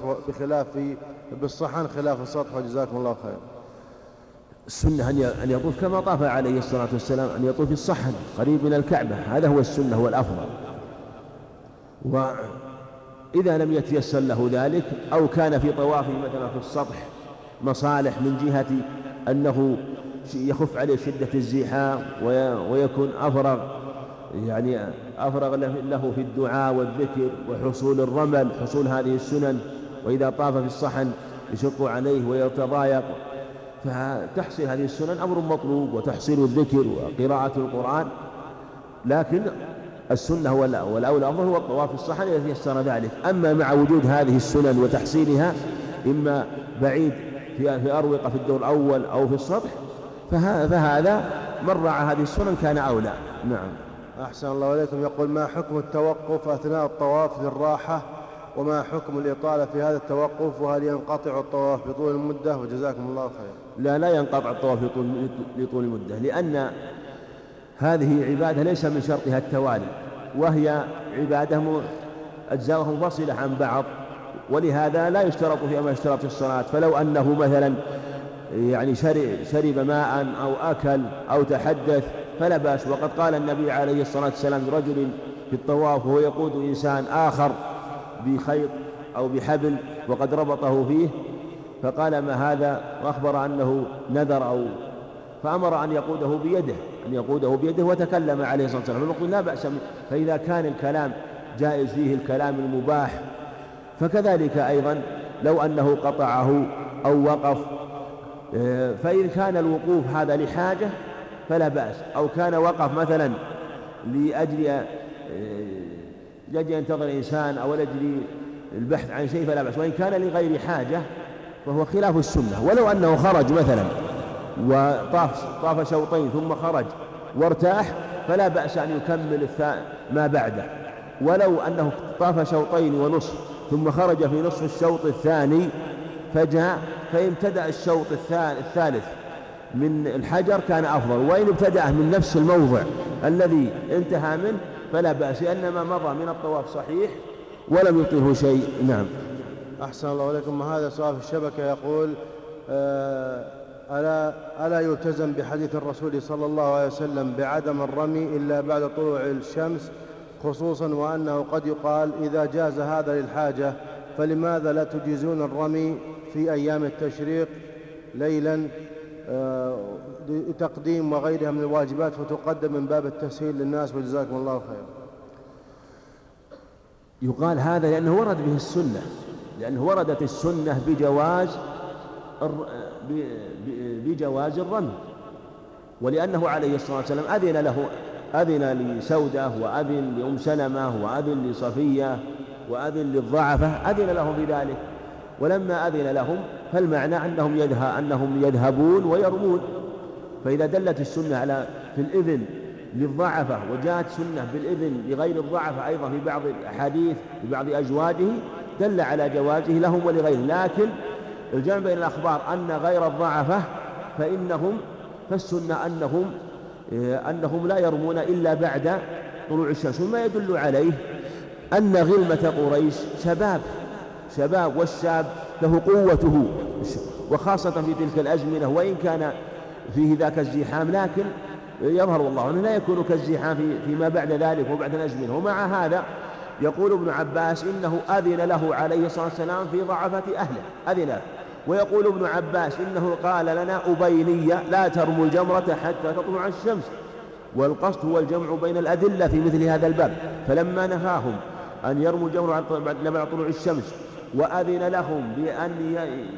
بالصحن خلاف السطح؟ وجزاكم الله خير. السنة أن يطوف كما طاف عليه الصلاة والسلام، أن يطوف في الصحن قريب من الكعبة، هذا هو السنة، هو الأفضل. إذا لم يتيسر له ذلك أو كان في طوافه مثلا في السطح مصالح من جهة أنه يخف عليه شدة الزحام ويكون أفرغ، يعني أفرغ له في الدعاء والذكر وحصول الرمل، حصول هذه السنن. وإذا طاف في الصحن يشق عليه ويتضايق، فتحصيل هذه السنن أمر مطلوب، وتحصيل الذكر وقراءة القرآن. لكن السنة والأولى أفضل هو الطواف في الصحن إذا تيسر ذلك. أما مع وجود هذه السنن وتحصيلها إما بعيد في أروقة في الدور الأول أو في السطح، فهذا من رعى هذه السنن كان أولى. نعم. أحسن الله إليكم. يقول: ما حكم التوقف أثناء الطواف للراحة، وما حكم الإطالة في هذا التوقف، وهل ينقطع الطواف بطول المدة؟ وجزاكم الله خير. لا ينقطع الطواف لطول المدة، لأن هذه عبادة ليس من شرطها التوالي، وهي عبادة أجزاءها منفصلة عن بعض، ولهذا لا يشترط فيها ما يشترط في الصلاة. فلو أنه مثلا يعني شرب ماء أو أكل أو تحدث فلا بأس. وقد قال النبي عليه الصلاة والسلام لرجل في الطواف وهو يقود إنسان آخر بخيط أو بحبل وقد ربطه فيه، فقال: ما هذا؟ وأخبر أنه نذر فأمر أن يقوده بيده وتكلم عليه الصلاة والسلام. فنقول لا بأس. فإذا كان الكلام جائز فيه الكلام المباح، فكذلك أيضا لو أنه قطعه أو وقف، فإن كان الوقوف هذا لحاجة فلا بأس، أو كان وقف مثلا لأجل ينتظر إنسان أو لأجل البحث عن شيء فلا بأس. وإن كان لغير حاجة فهو خلاف السنة. ولو أنه خرج مثلا وطاف شوطين ثم خرج وارتاح فلا بأس أن يكمل ما بعده. ولو أنه طاف شوطين ونصف ثم خرج في نصف الشوط الثاني فجاء فابتدأ الشوط الثالث من الحجر كان أفضل، وإن ابتدأه من نفس الموضع الذي انتهى منه فلا بأس، لأن ما مضى من الطواف صحيح ولم يطله شيء. نعم. أحسن الله إليكم. هذا سؤال في الشبكة يقول: ألا يلتزم بحديث الرسول صلى الله عليه وسلم بعدم الرمي إلا بعد طلوع الشمس، خصوصا وأنه قد يقال إذا جاز هذا للحاجة فلماذا لا تجيزون الرمي في أيام التشريق ليلا تقديم وغيرها من الواجبات فتقدم من باب التسهيل للناس؟ وجزاكم الله خير. يقال هذا لأنه ورد به السنة، لأنه وردت السنة بجواز الرمي، ولأنه عليه الصلاة والسلام أذن لسودة وأذن لأم سلمة وأذن لصفية وأذن للضعفة، أذن لهم بذلك. ولما أذن لهم فالمعنى أنهم يذهبون ويرمون. فإذا دلت السنة في الإذن للضعفة وجاءت سنة بالإذن لغير الضعفة أيضا في بعض الأحاديث في بعض أزواجه دل على جوازه لهم ولغيره. لكن الجمع بين الأخبار أن غير الضعفة فالسنة أنهم لا يرمون إلا بعد طلوع الشمس. وما يدل عليه أن غلمة قريش شباب، والشاب له قوته، وخاصة في تلك الأزمنة، وإن كان فيه ذاك الزحام لكن يظهر والله أنه لا يكون كالزحام فيما بعد ذلك وبعد الأزمنة. ومع هذا يقول ابن عباس إنه أذن له عليه الصلاة والسلام في ضعفة أهله، أذن له. ويقول ابن عباس إنه قال لنا أبينية لا ترموا الجمرة حتى تطلع الشمس، والقصد هو الجمع بين الأدلة في مثل هذا الباب. فلما نهاهم أن يرموا الجمرة بعد طلوع الشمس وأذن لهم بأن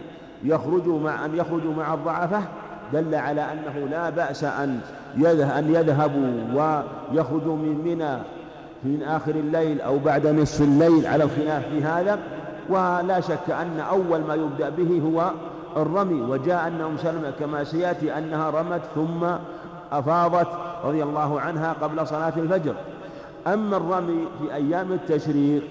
يخرجوا مع الضعفة دل على أنه لا بأس أن يذهبوا ويخرجوا من منى في آخر الليل أو بعد نصف الليل على الخلاف في هذا. ولا شك أن أول ما يبدأ به هو الرمي، وجاء أن أم سلمة كما سيأتي أنها رمت ثم أفاضت رضي الله عنها قبل صلاة الفجر. أما الرمي في أيام التشريق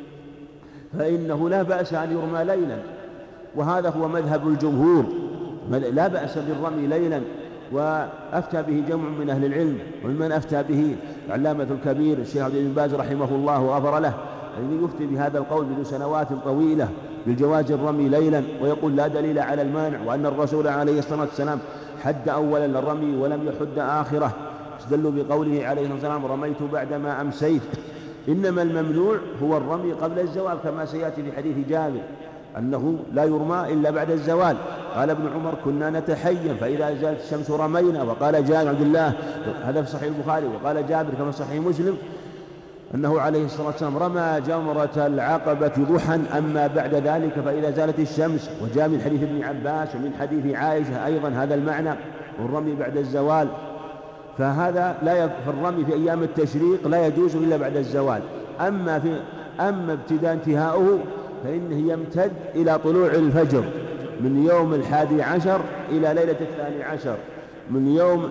فإنه لا بأس أن يرمى ليلا، وهذا هو مذهب الجمهور، لا بأس بالرمي ليلا. وأفتى به جمع من أهل العلم، ومن أفتى به علامة الكبير الشيخ عبد العزيز بن باز رحمه الله وغفر له، الذي يفتي بهذا القول منذ سنوات طويلة بالجواز الرمي ليلا، ويقول لا دليل على المانع، وأن الرسول عليه الصلاة والسلام حد أولا الرمي ولم يحد آخره، استدلوا بقوله عليه الصلاة والسلام رميت بعدما أمسيت، إنما الممنوع هو الرمي قبل الزوال كما سيأتي في حديث جابر أنه لا يرمى إلا بعد الزوال. قال ابن عمر كنا نتحين فإذا زالت الشمس رمينا. وقال جابر عبد الله هذا في صحيح البخاري، وقال جابر كما في صحيح مسلم أنه عليه الصلاة والسلام رمى جمرة العقبة ضحى، أما بعد ذلك فإذا زالت الشمس. وجاء من حديث ابن عباس ومن حديث عائشة أيضا هذا المعنى والرمي بعد الزوال. فهذا في الرمي في أيام التشريق لا يجوز إلا بعد الزوال. أما ابتداء انتهاؤه فإنه يمتد إلى طلوع الفجر من يوم 11 إلى ليلة 12، من يوم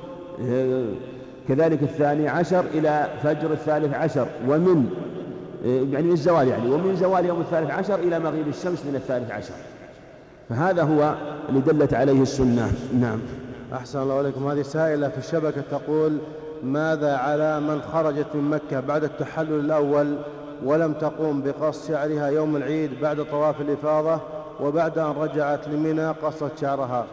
كذلك 12 إلى فجر 13، ومن يعني الزوال ومن زوال يوم 13 إلى مغيب الشمس من 13. فهذا هو اللي دلت عليه السنة. نعم. أحسن الله إليكم. هذه سائلة في الشبكة تقول: ماذا على من خرجت من مكة بعد التحلل الأول ولم تقوم بقص شعرها يوم العيد بعد طواف الإفاضة، وبعد أن رجعت لمنى قصت شعرها؟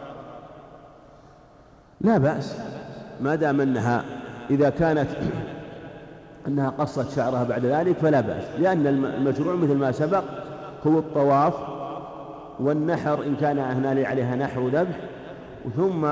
لا بأس ما دام أنها إذا كانت أنها قصت شعرها بعد ذلك فلا بأس، لأن المشروع مثل ما سبق هو الطواف والنحر إن كان هنا عليها نحر ذبح، ثم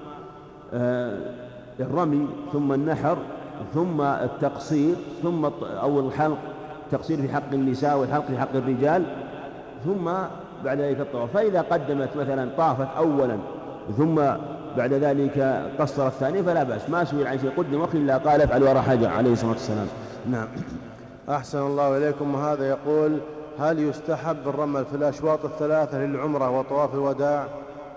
الرمي، ثم النحر، ثم التقصير، ثم أو الحلق، تقصير في حق النساء والحلق في حق الرجال، ثم بعد ذلك الطواف. فإذا قدمت مثلا طافت أولا ثم بعد ذلك قصر الثاني فلا بأس، ما سئل عن شيء قدم وقت إلا قال افعل وراء حجر عليه الصلاة والسلام. نعم. أحسن الله إليكم. وهذا يقول: هل يستحب الرمل في الأشواط الثلاثة للعمرة وطواف الوداع؟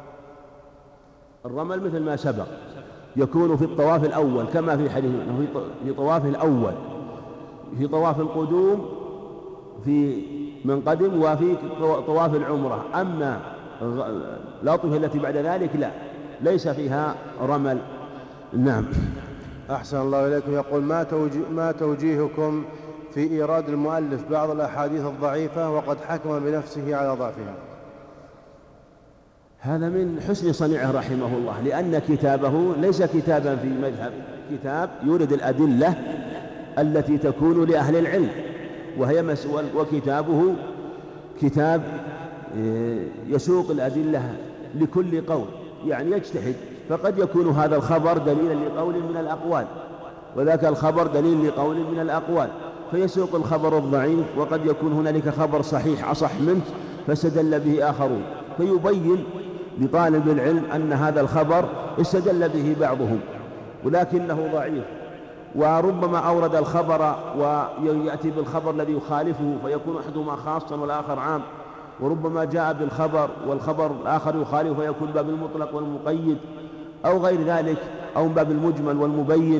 الرمل مثل ما سبق يكون في الطواف الأول كما في حديث في طواف الأول، في طواف القدوم في من قدم، وفي طواف العمرة. أما الأطوفة التي بعد ذلك لا، ليس فيها رمل. نعم. أحسن الله إليكم. يقول: ما توجيهكم في إيراد المؤلف بعض الأحاديث الضعيفة وقد حكم بنفسه على ضعفها؟ هذا من حسن صنيعه رحمه الله، لأن كتابه ليس كتابا في مذهب، كتاب يورد الأدلة التي تكون لأهل العلم، وكتابه كتاب يسوق الأدلة لكل قول، يعني يجتهد، فقد يكون هذا الخبر دليلا لقول من الأقوال، وذاك الخبر دليل لقول من الأقوال، فيسوق الخبر الضعيف، وقد يكون هنالك خبر صحيح أصح منه فاستدل به آخرون، فيبين لطالب العلم أن هذا الخبر استدل به بعضهم ولكنه ضعيف، وربما أورد الخبر ويأتي بالخبر الذي يخالفه فيكون أحدهما خاصا والآخر عام، وربما جاء بالخبر والخبر الآخر يخالفه فيكون باب المطلق والمقيد أو غير ذلك، أو باب المجمل والمبين.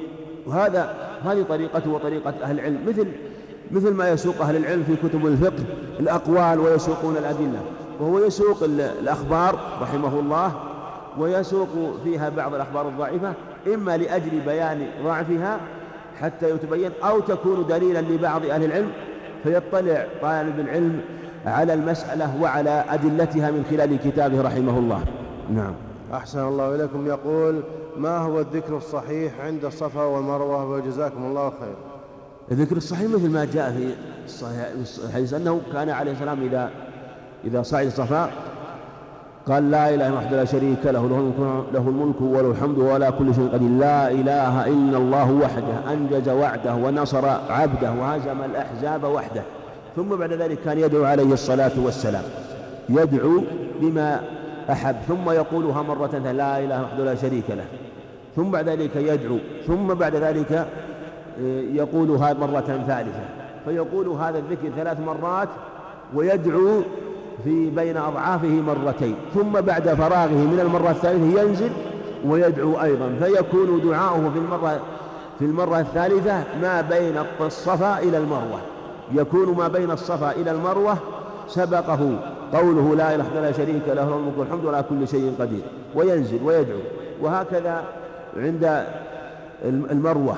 هذه طريقته وطريقة أهل العلم، مثل ما يسوق أهل العلم في كتب الفقه الأقوال ويسوقون الأدلة، وهو يسوق الأخبار رحمه الله، ويسوق فيها بعض الأخبار الضعيفة إما لأجل بيان ضعفها حتى يتبين، أو تكون دليلا لبعض أهل العلم فيطلع طالب العلم على المسألة وعلى أدلتها من خلال كتابه رحمه الله. نعم. أحسن الله إليكم. يقول: ما هو الذكر الصحيح عند الصفا والمروة؟ وجزاكم الله خير. الذكر الصحيح مثل ما جاء في الحديث أنه كان عليه السلام إذا صعد الصفا قال: لا إله إلا وحده لا شريك له، له الملك وله الحمد ولا كل شيء قدير، لا إله إلا الله وحده أنجز وعده ونصر عبده وهزم الأحزاب وحده. ثم بعد ذلك كان يدعو عليه الصلاة والسلام، يدعو بما أحب، ثم يقولها مرة لا إله إلا وحده لا شريك له، ثم بعد ذلك يدعو، ثم بعد ذلك يقولها مرة ثالثة، فيقول هذا الذكر 3 مرات ويدعو في بين أضعافه مرتين، ثم بعد فراغه من المرة الثالثة ينزل ويدعو أيضا، فيكون دعاؤه في المرة الثالثة ما بين الصفا إلى المروة، يكون ما بين الصفا إلى المروة سبقه قوله لا إله إلا الله شريك له الملك والحمد ولا كل شيء قدير، وينزل ويدعو. وهكذا عند المروة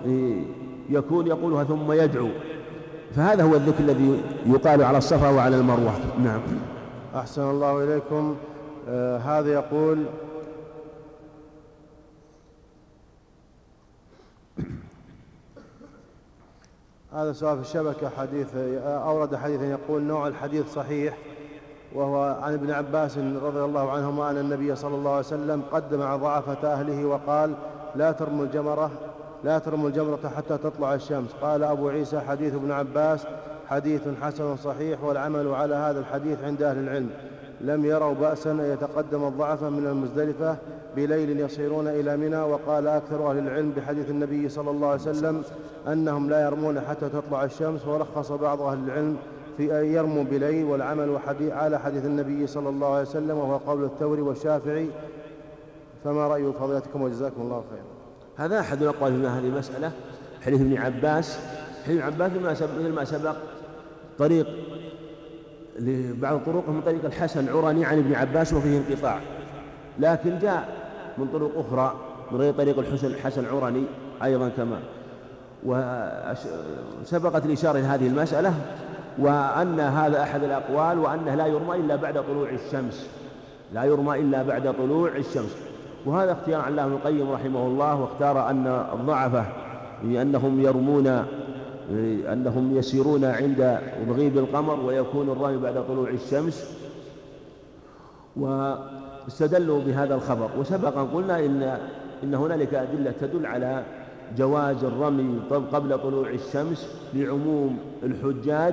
يكون يقولها ثم يدعو، فهذا هو الذكر الذي يقال على الصفا وعلى المروة. نعم. أحسن الله إليكم. هذا يقول: هذا سؤال في الشبكة. أورد حديثا يقول نوع الحديث صحيح، وهو عن ابن عباس رضي الله عنهما أن النبي صلى الله عليه وسلم قدم ضعفة أهله وقال لا ترموا الجمرة حتى تطلع الشمس. قال أبو عيسى حديث ابن عباس حديث حسن صحيح، والعمل على هذا الحديث عند أهل العلم. لم يروا بأسا أن يتقدم الضعفة من المزدلفة بليل يصيرون إلى منى. وقال أكثر أهل العلم بحديث النبي صلى الله عليه وسلم أنهم لا يرمون حتى تطلع الشمس، ورخص بعض أهل العلم في أن يرموا بليل، والعمل على حديث النبي صلى الله عليه وسلم، وهو قول الثوري والشافعي. فما رأي فضيلتكم وجزاكم الله خيرا؟ هذا أحد الأقوال في هذه المسألة، حديث ابن عباس. حديث ابن عباس مثل ما سبق طريق لبعض طرقه من طريق الحسن العرني عن ابن عباس وفيه انقطاع، لكن جاء من طرق أخرى من طريق الحسن العرني أيضا كما. وسبقت الإشارة إلى هذه المسألة، وأن هذا أحد الأقوال، وأنه لا يرمى إلا بعد طلوع الشمس، لا يرمى إلا بعد طلوع الشمس. وهذا اختيار علامة ابن القيم رحمه الله، واختار أن الضعفة أنهم يسيرون عند مغيب القمر ويكون الرمي بعد طلوع الشمس، واستدلوا بهذا الخبر. وسبقا قلنا إن هنالك أدلة تدل على جواز الرمي قبل طلوع الشمس لعموم الحجاج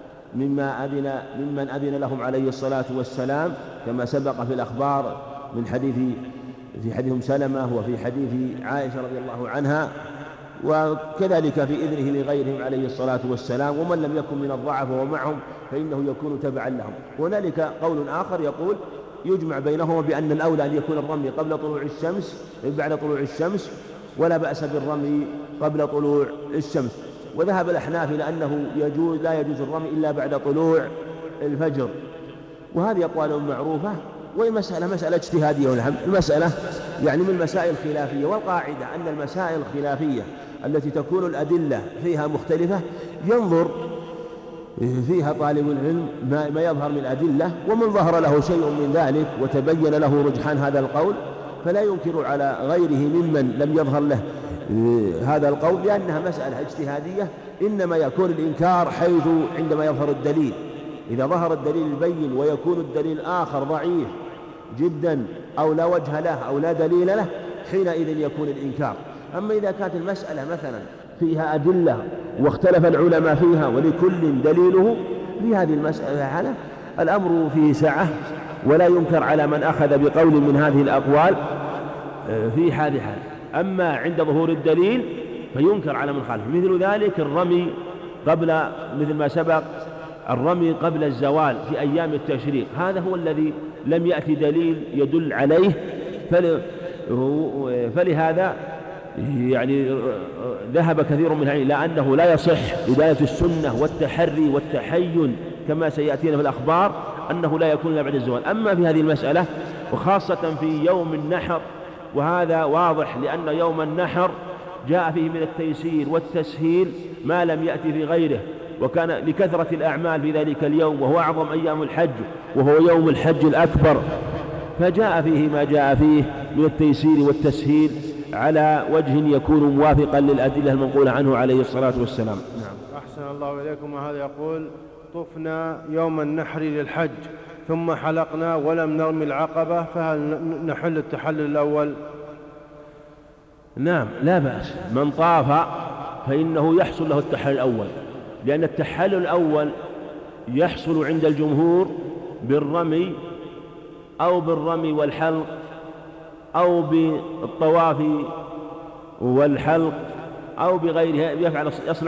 ممن أذن لهم عليه الصلاة والسلام، كما سبق في الأخبار في حديث سلمة وفي حديث عائشة رضي الله عنها، وكذلك في إذنه لغيرهم عليه الصلاة والسلام. ومن لم يكن من الضعف ومعهم فإنه يكون تبعا لهم. وهنالك قول آخر يقول يجمع بينهما بأن الأولى أن يكون الرمي قبل طلوع الشمس بعد طلوع الشمس، ولا بأس بالرمي قبل طلوع الشمس. وذهب الأحناف إلى أنه لا يجوز الرمي إلا بعد طلوع الفجر. وهذه أقوال معروفة، مسألة اجتهادية. المسألة يعني من المسائل الخلافية، والقاعدة أن المسائل الخلافية التي تكون الأدلة فيها مختلفة ينظر فيها طالب العلم ما يظهر من الأدلة، ومن ظهر له شيء من ذلك وتبين له رجحان هذا القول فلا ينكر على غيره ممن لم يظهر له هذا القول، لأنها مسألة اجتهادية. إنما يكون الإنكار حيث عندما يظهر الدليل، إذا ظهر الدليل البين ويكون الدليل آخر ضعيف جدا أو لا وجه له أو لا دليل له، حينئذ يكون الإنكار. أما إذا كانت المسألة مثلا فيها أدلة واختلف العلماء فيها ولكل دليله، في هذه المسألة الأمر فيه سعة، ولا ينكر على من أخذ بقول من هذه الأقوال في هذه حال. أما عند ظهور الدليل فينكر على من خالف. مثل ذلك الرمي مثل ما سبق الرمي قبل الزوال في أيام التشريق، هذا هو الذي لم يأتي دليل يدل عليه، فلهذا يعني ذهب كثير من العلماء إلى أنه لا يصح بداية السنة والتحري والتحين كما سيأتينا في الأخبار، أنه لا يكون إلا بعد الزوال. أما في هذه المسألة وخاصة في يوم النحر، وهذا واضح لأن يوم النحر جاء فيه من التيسير والتسهيل ما لم يأتي في غيره، وكان لكثرة الأعمال في ذلك اليوم، وهو أعظم أيام الحج وهو يوم الحج الأكبر، فجاء فيه ما جاء فيه من التيسير والتسهيل على وجه يكون موافقا للأدلة المنقولة عنه عليه الصلاة والسلام. نعم. أحسن الله إليكم. وهذا يقول طفنا يوم النحر للحج ثم حلقنا ولم نرمي العقبة، فهل نحل التحلل الأول؟ نعم، لا بأس. من طاف فإنه يحصل له التحلل الأول، لأن التحلل الأول يحصل عند الجمهور بالرمي أو بالرمي والحلق أو بالطواف والحلق أو بغيرها.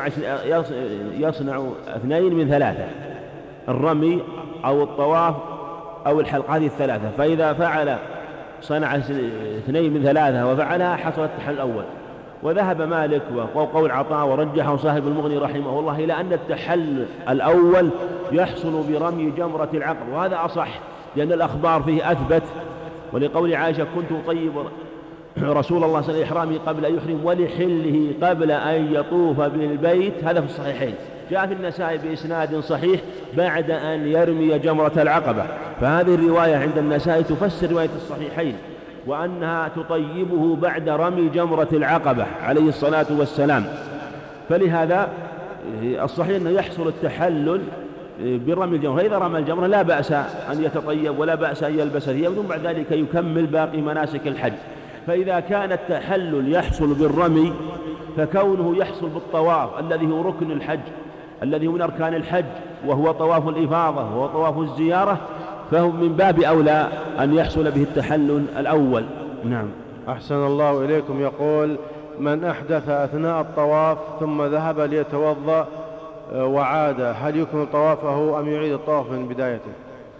يصنع 2 من 3، الرمي أو الطواف أو الحلق، هذه الثلاثة. فإذا صنع 2 من 3 وفعلها حصل التحلل الأول. وذهب مالك وقول عطاء ورجحه صاحب المغني رحمه الله إلى أن التحلل الأول يحصل برمي جمرة العقبة، وهذا أصح لأن الأخبار فيه أثبت. ولقول عائشة كنت أطيب رسول الله صلى الله عليه وسلم إحرامي قبل أن يحرم ولحله قبل أن يطوف بالبيت، هذا في الصحيحين. جاء في النسائي بإسناد صحيح بعد أن يرمي جمرة العقبة، فهذه الرواية عند النسائي تفسر رواية الصحيحين، وأنها تطيبه بعد رمي جمرة العقبة عليه الصلاة والسلام. فلهذا الصحيح أنه يحصل التحلل برمي الجمرة، فإذا رمى الجمرة لا بأس أن يتطيب ولا بأس أن يلبس ثيابا، ثم بعد ذلك يكمل باقي مناسك الحج. فإذا كان التحلل يحصل بالرمي، فكونه يحصل بالطواف الذي هو ركن الحج، الذي هو من أركان الحج، وهو طواف الإفاضة وهو طواف الزيارة، فهو من باب أولى أن يحصل به التحلل الأول. نعم. أحسن الله إليكم. يقول: من أحدث أثناء الطواف ثم ذهب ليتوضأ وعاد، هل يكمل طوافه أم يعيد الطواف من بدايته؟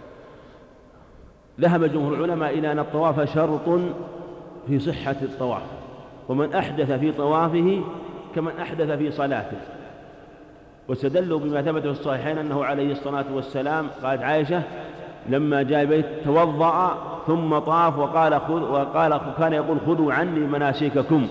ذهب جمهور العلماء إلى أن الطواف شرط في صحة الطواف، ومن أحدث في طوافه كمن أحدث في صلاته، واستدلوا بما ثبت في الصحيحين أنه عليه الصلاة والسلام قالت عائشة لما جاء البيت توضأ ثم طاف وقال كان يقول: خذوا عني مناسككم.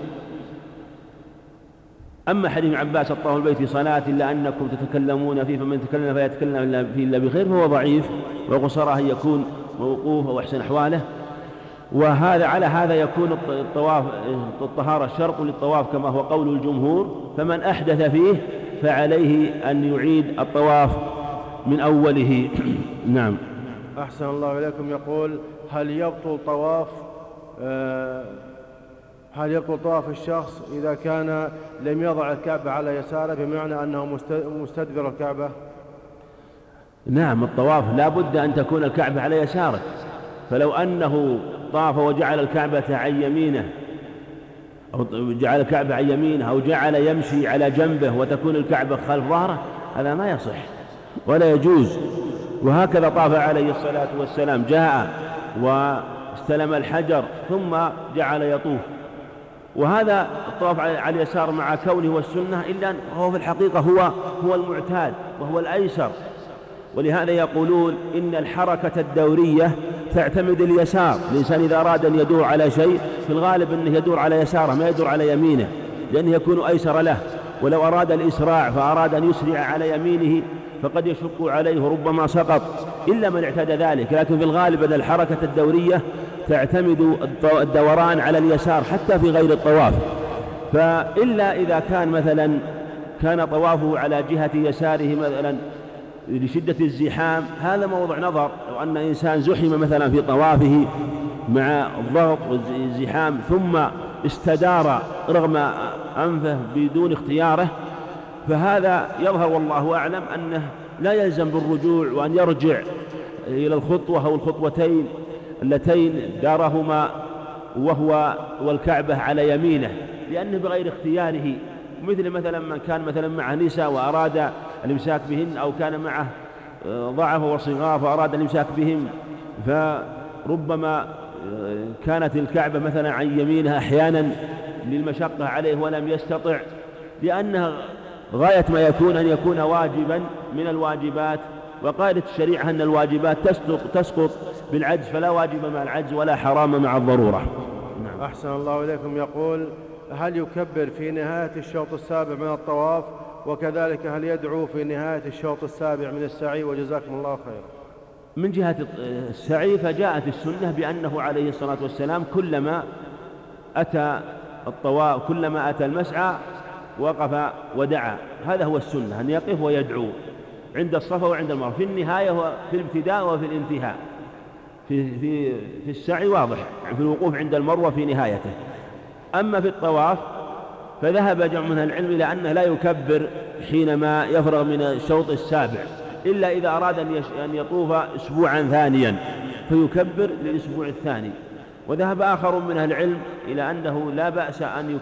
أما حديث عباس: الطواف البيت في صلاة إلا أنكم تتكلمون فيه، فمن تكلم فيتكلم فيه إلا بخير، فهو ضعيف، وقصره أن يكون موقوف وأحسن أحواله. وهذا على هذا يكون الطهارة شرط للطواف كما هو قول الجمهور، فمن أحدث فيه فعليه أن يعيد الطواف من أوله. نعم. أحسن الله إليكم. يقول: هل يبطل طواف الشخص إذا كان لم يضع الكعبة على يساره، بمعنى أنه مستدبر الكعبة؟ نعم، الطواف لا بد أن تكون الكعبة على يساره، فلو أنه طاف وجعل الكعبة عن يمينه أو جعل يمشي على جنبه وتكون الكعبة خلف ظهره، هذا ما يصح ولا يجوز. وهكذا طاف عليه الصلاة والسلام، جاء واستلم الحجر ثم جعل يطوف، وهذا الطواف على اليسار مع كونه والسنة، إلا أن هو في الحقيقة هو المعتاد وهو الأيسر. ولهذا يقولون إن الحركة الدورية تعتمد اليسار. الإنسان إذا أراد أن يدور على شيء في الغالب أنه يدور على يساره ما يدور على يمينه، لأنه يكون أيسر له. ولو أراد الإسراع فأراد أن يسرع على يمينه فقد يشق عليه ربما سقط، إلا من اعتاد ذلك. لكن في الغالب أن الحركة الدورية تعتمد الدوران على اليسار حتى في غير الطواف. فإلا إذا كان مثلا كان طوافه على جهة يساره مثلا لشدة الزحام، هذا موضع نظر. لو أن إنسان زحم مثلا في طوافه مع الضغط والزحام ثم استدار رغم أنفه بدون اختياره، فهذا يظهر والله أعلم أنه لا يلزم بالرجوع وأن يرجع إلى الخطوة أو الخطوتين اللتين دارهما وهو والكعبة على يمينه، لأنه بغير اختياره. مثل مثلا من كان مثلا معه نساء وأراد الامساك بهن، أو كان معه ضعف وصغار فأراد الامساك بهم، فربما كانت الكعبة مثلا عن يمينها أحيانا للمشقة عليه ولم يستطع، لأنها غاية ما يكون أن يكون واجبا من الواجبات، وقالت الشريعة أن الواجبات تسقط بالعجز، فلا واجب مع العجز ولا حرام مع الضرورة. نعم. أحسن الله إليكم. يقول: هل يكبر في نهاية الشوط السابع من الطواف، وكذلك هل يدعو في نهاية الشوط السابع من السعي؟ وجزاكم الله خيرا. من جهة السعي فجاءت السنة بأنه عليه الصلاة والسلام كلما أتى المسعى وقف ودعا، هذا هو السنة، أن يقف ويدعو عند الصفا وعند المروة، في النهاية وفي الابتداء وفي الانتهاء. في السعي واضح، في الوقوف عند المروة في نهايته. أما في الطواف فذهب جمع من العلم إلى أنه لا يكبر حينما يفرغ من الشوط السابع، إلا إذا أراد أن يطوف أسبوعا ثانيا فيكبر للأسبوع الثاني. وذهب آخر من أهل العلم إلى أنه لا بأس أن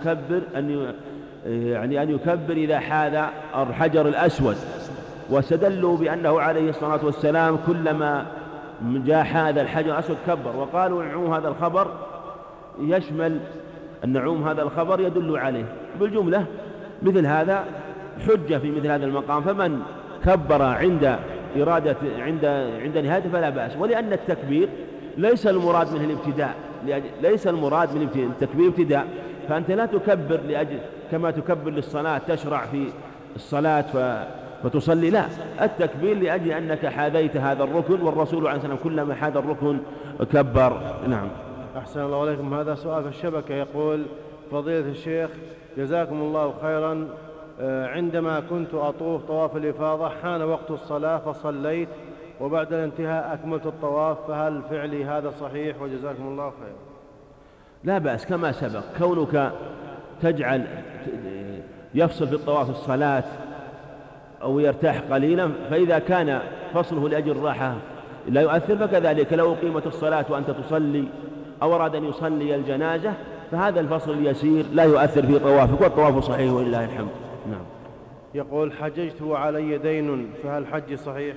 يكبر إذا حاذ الحجر الأسود، واستدلوا بأنه عليه الصلاة والسلام كلما جاء هذا الحجر الأسود كبر، وقالوا عموم هذا الخبر يشمل أن عموم هذا الخبر يدل عليه بالجملة. مثل هذا حجة في مثل هذا المقام، فمن كبر عند نهايته فلا بأس. ولأن التكبير ليس المراد منه الابتداء، ليس المراد من التكبير ابتداء، فأنت لا تكبر كما تكبر للصلاة تشرع في الصلاة فتصلي، لا، التكبير لأجل أنك حاذيت هذا الركن، والرسول عليه الصلاة والسلام كلما حاذ الركن كبر. نعم. أحسن الله عليكم. هذا سؤال في الشبكة. يقول: فضيلة الشيخ جزاكم الله خيرا، عندما كنت أطوف طواف الإفاضة حان وقت الصلاة فصليت وبعد الانتهاء أكملت الطواف، فهل فعلي هذا صحيح؟ وجزاكم الله خير. لا بأس كما سبق، كونك تجعل يفصل في الطواف الصلاة أو يرتاح قليلا، فإذا كان فصله لأجل الراحة لا يؤثر، فكذلك لو أقيمت الصلاة وأنت تصلي أو أراد أن يصلي الجنازة فهذا الفصل اليسير لا يؤثر في طوافك، والطواف صحيح ولله الحمد. نعم. يقول: حججت وعلي دين، فهل حجي صحيح؟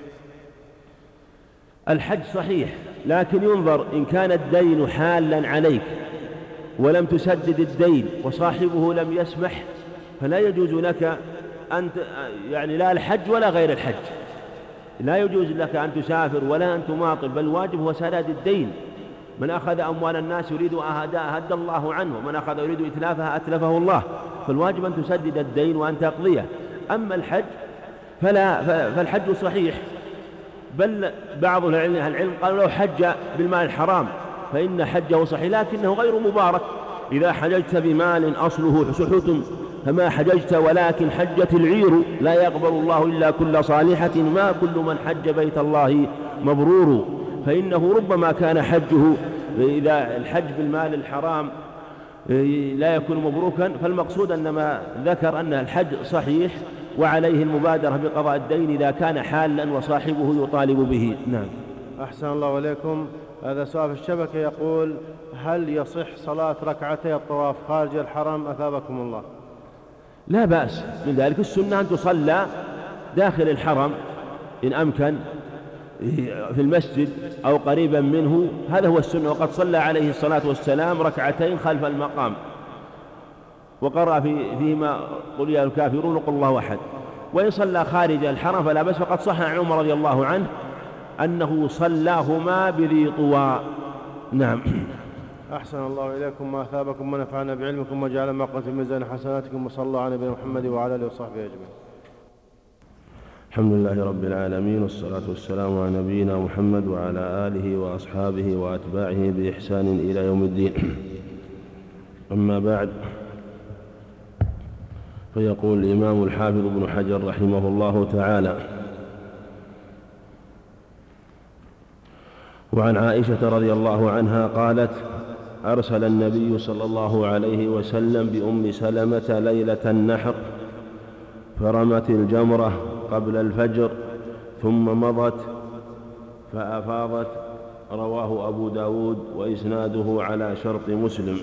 الحج صحيح، لكن ينظر إن كان الدين حالا عليك ولم تسدد الدين وصاحبه لم يسمح، فلا يجوز لك أن يعني لا الحج ولا غير الحج، لا يجوز لك أن تسافر ولا أن تماطل، بل الواجب هو سداد الدين. من أخذ أموال الناس يريد أهداء هدى الله عنه، ومن أخذ يريد إتلافها أتلفه الله، فالواجب أن تسدد الدين وأن تقضيه. أما الحج فالحج صحيح، بل بعض العلم قالوا لو حج بالمال الحرام فإن حجه صحيح، لكنه غير مبارك. إذا حججت بمال أصله سحوت فما حججت، ولكن حجت العير، لا يقبل الله إلا كل صالحة، ما كل من حج بيت الله مبرور. فإنه ربما كان حجه إذا الحج بالمال الحرام لا يكون مبروكا، فالمقصود أن ما ذكر أن الحج صحيح وعليه المبادرة بقضاء الدين إذا كان حالا وصاحبه يطالب به. نعم. أحسن الله إليكم. هذا سؤال في الشبكة يقول: هل يصح صلاة ركعتي الطواف خارج الحرم أثابكم الله؟ لا بأس من ذلك، السنة أن تصلى داخل الحرم إن أمكن في المسجد أو قريبا منه، هذا هو السنة. وقد صلى عليه الصلاة والسلام ركعتين خلف المقام وقرأ فيهما قل يا الكافرون قل الله أحد. وإن صلى خارج الحرم فلا بأس، فقد صح عن عمر رضي الله عنه أنه صلاهما بذي طوى. نعم. أحسن الله إليكم وأثابكم ونفعنا بعلمكم وجعل ما قلت في ميزان حسناتكم، وصلى الله على نبينا محمد وعلى آله وصحبه أجمعين. الحمد لله رب العالمين، والصلاة والسلام على نبينا محمد وعلى آله وأصحابه وأتباعه بإحسان إلى يوم الدين. أما بعد، فيقول الإمام الحافظ ابن حجر رحمه الله تعالى: وعن عائشة رضي الله عنها قالت: أرسل النبي صلى الله عليه وسلم بأم سلمة ليلة النحر فرمت الجمرة قبل الفجر ثم مضت فأفاضت. رواه أبو داود وإسناده على شرط مسلم.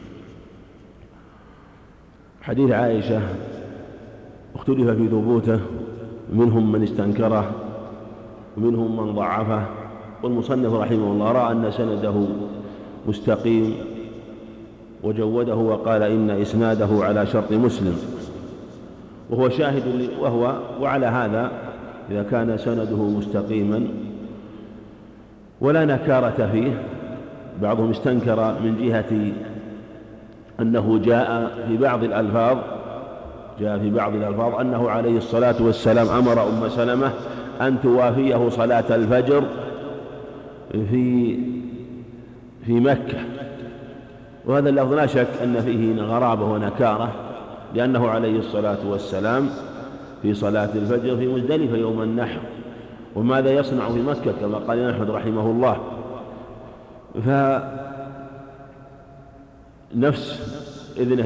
حديث عائشة اختلف في ثبوته، منهم من استنكره ومنهم من ضعفه، والمصنف رحمه الله رأى أن سنده مستقيم وجوده وقال إن إسناده على شرط مسلم، وهو شاهد وعلى هذا إذا كان سنده مستقيما ولا نكارة فيه. بعضهم استنكر من جهة أنه جاء في بعض الألفاظ أنه عليه الصلاة والسلام أمر أم سلمة أن توافيه صلاة الفجر في مكة، وهذا اللفظ لا شك أن فيه غرابة ونكارة، لأنه عليه الصلاة والسلام في صلاة الفجر في مزدلفة يوم النحر، وماذا يصنع في مكة كما قال أحمد رحمه الله. فنفس إذنه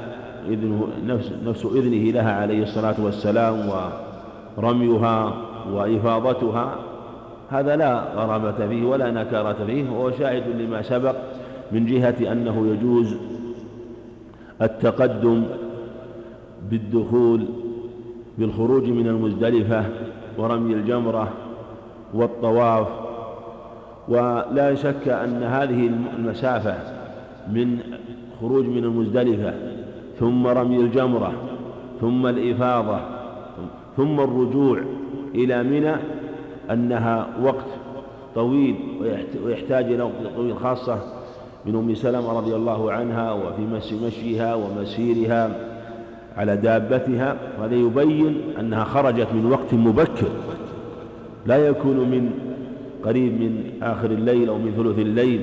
لها عليه الصلاة والسلام ورميها وإفاضتها هذا لا غرابة فيه ولا نكارة فيه، وهو شاهد لما سبق من جهة أنه يجوز التقدم بالخروج من المزدلفة ورمي الجمرة والطواف. ولا شك أن هذه المسافة من خروج من المزدلفة ثم رمي الجمرة ثم الإفاضة ثم الرجوع إلى منى أنها وقت طويل ويحتاج إلى وقت طويل، خاصة من أم سلمة رضي الله عنها وفي مشيها ومسيرها على دابتها، وهذا يبين أنها خرجت من وقت مبكر لا يكون من قريب من آخر الليل أو من ثلث الليل.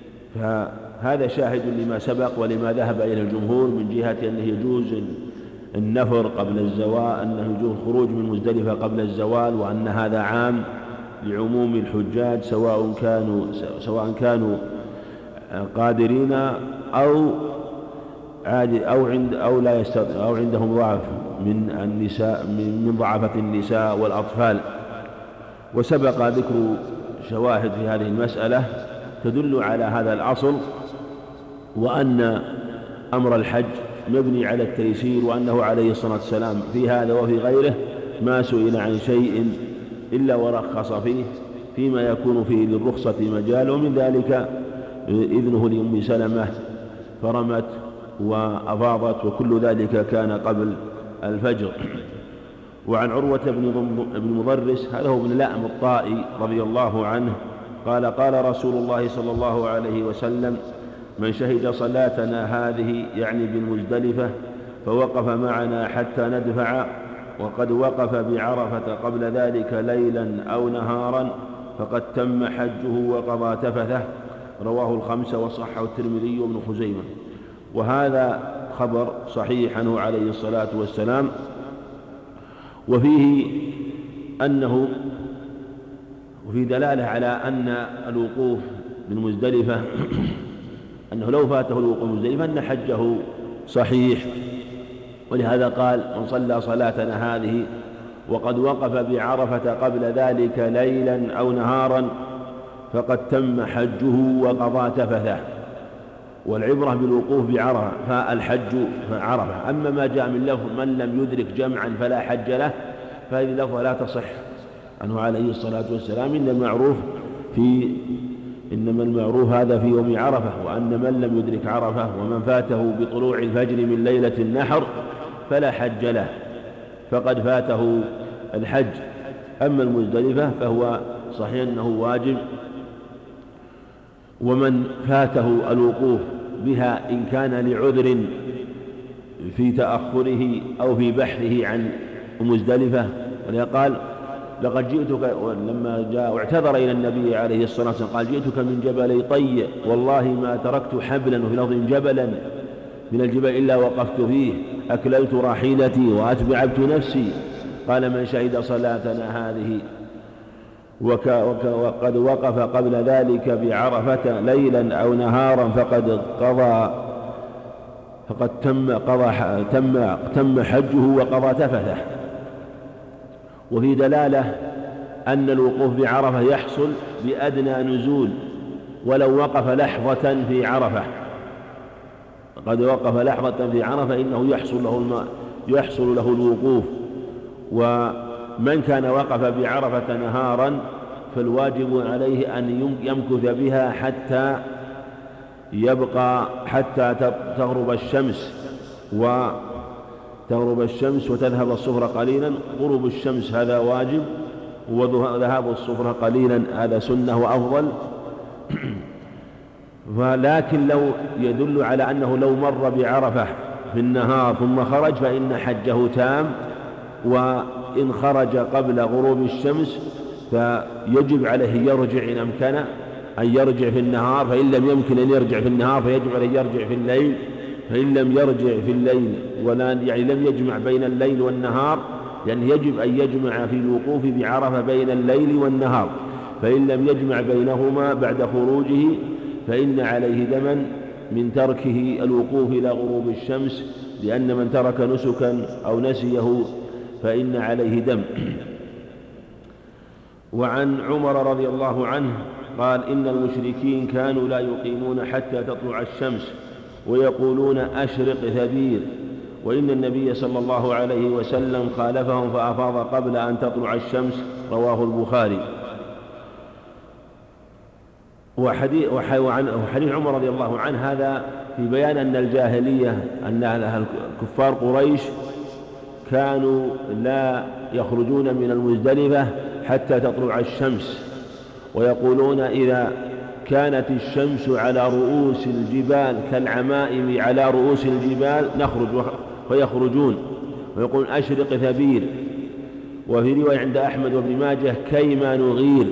فهذا شاهد لما سبق ولما ذهب إلى الجمهور من جهة أنه يجوز النفر قبل الزوال، أنه يجوز الخروج من مزدلفة قبل الزوال، وأن هذا عام لعموم الحجاج سواء كانوا قادرين أو عادي أو عندهم ضعف من النساء من ضعفة النساء والأطفال. وسبق ذكر شواهد في هذه المسألة تدل على هذا الأصل، وأن أمر الحج مبني على التيسير، وأنه عليه الصلاة والسلام في هذا وفي غيره ما سئل عن شيء إلا ورخص فيه فيما يكون فيه للرخصة مجال، ومن ذلك إذنه لأم سلمة فرمت وأفاضت، وكل ذلك كان قبل الفجر. وعن عروة بن مضرس، هذا هو ابن لأم الطائي رضي الله عنه، قال قال رسول الله صلى الله عليه وسلم: من شهد صلاتنا هذه يعني بالمزدلفة فوقف معنا حتى ندفع، وقد وقف بعرفة قبل ذلك ليلا أو نهارا فقد تم حجه وقضى تفثه. رواه الخمسة وصححه الترمذي وابن خزيمة. وهذا خبر صحيح عنه عليه الصلاة والسلام، وفيه دلالة على أن الوقوف بالمزدلفة أنه لو فاته الوقوف بالمزدلفة أن حجه صحيح، ولهذا قال: من صلى صلاتنا هذه وقد وقف بعرفة قبل ذلك ليلا أو نهارا فقد تم حجه وقضى تفثه. والعبرة بالوقوف بعرفة، فالحج عرفة. أما ما جاء من لفظ من لم يدرك جمعا فلا حج له، فهذه اللفظة لا تصح عنه عليه الصلاة والسلام. إنما المعروف هذا في يوم عرفة، وأن من لم يدرك عرفة ومن فاته بطلوع الفجر من ليلة النحر فلا حج له، فقد فاته الحج. أما المزدلفة فهو صحيح أنه واجب، ومن فاته الوقوف بها إن كان لعذر في تأخره أو في بحثه عن مزدلفة، قال: لقد جئتك، لما جاء واعتذر إلى النبي عليه الصلاة والسلام قال: جئتك من جبلي طي والله ما تركت حبلا، وفي لفظ جبلا من الجبل إلا وقفت فيه، أكللت راحلتي وأتبعت نفسي. قال: من شهد صلاتنا هذه وقد وقف قبل ذلك بعرفة ليلا أو نهارا فقد تم حجه وقضى تفثه. وفي دلالة أن الوقوف بعرفة يحصل بأدنى نزول، ولو وقف لحظة في عرفة، قد وقف لحظة في عرفة إنه يحصل له الوقوف. ومن كان وقف بعرفة نهارا فالواجب عليه أن يمكث بها حتى تغرب الشمس وتذهب الصفرة قليلا. غروب الشمس هذا واجب، وذهاب الصفرة قليلا هذا سنة وأفضل. ولكن لو يدل على أنه لو مر بعرفة في النهار ثم خرج فإن حجه تام، وإن خرج قبل غروب الشمس فيجب عليه يرجع إن أمكن أن يرجع في النهار، فإن لم يمكن أن يرجع في النهار فيجب عليه يرجع في الليل، فإن لم يرجع في الليل لم يجمع بين الليل والنهار، لأنه يجب أن يجمع في الوقوف بعرفة بين الليل والنهار، فإن لم يجمع بينهما بعد خروجه فإن عليه دما من تركه الوقوف إلى غروب الشمس، لأن من ترك نسكا أو نسيه فإن عليه دم. وعن عمر رضي الله عنه قال: إن المشركين كانوا لا يقيمون حتى تطلع الشمس ويقولون أشرق ثبير، وإن النبي صلى الله عليه وسلم خالفهم فأفاض قبل أن تطلع الشمس. رواه البخاري. وحديث عمر رضي الله عنه هذا في بيان أن الجاهلية، أن كفار قريش كانوا لا يخرجون من المزدلفة حتى تطلع الشمس، ويقولون إذا كانت الشمس على رؤوس الجبال كالعمائم على رؤوس الجبال نخرج، ويخرجون ويقولون أشرق ثبير. وفي رواية عند أحمد وابن ماجه كيما نغير،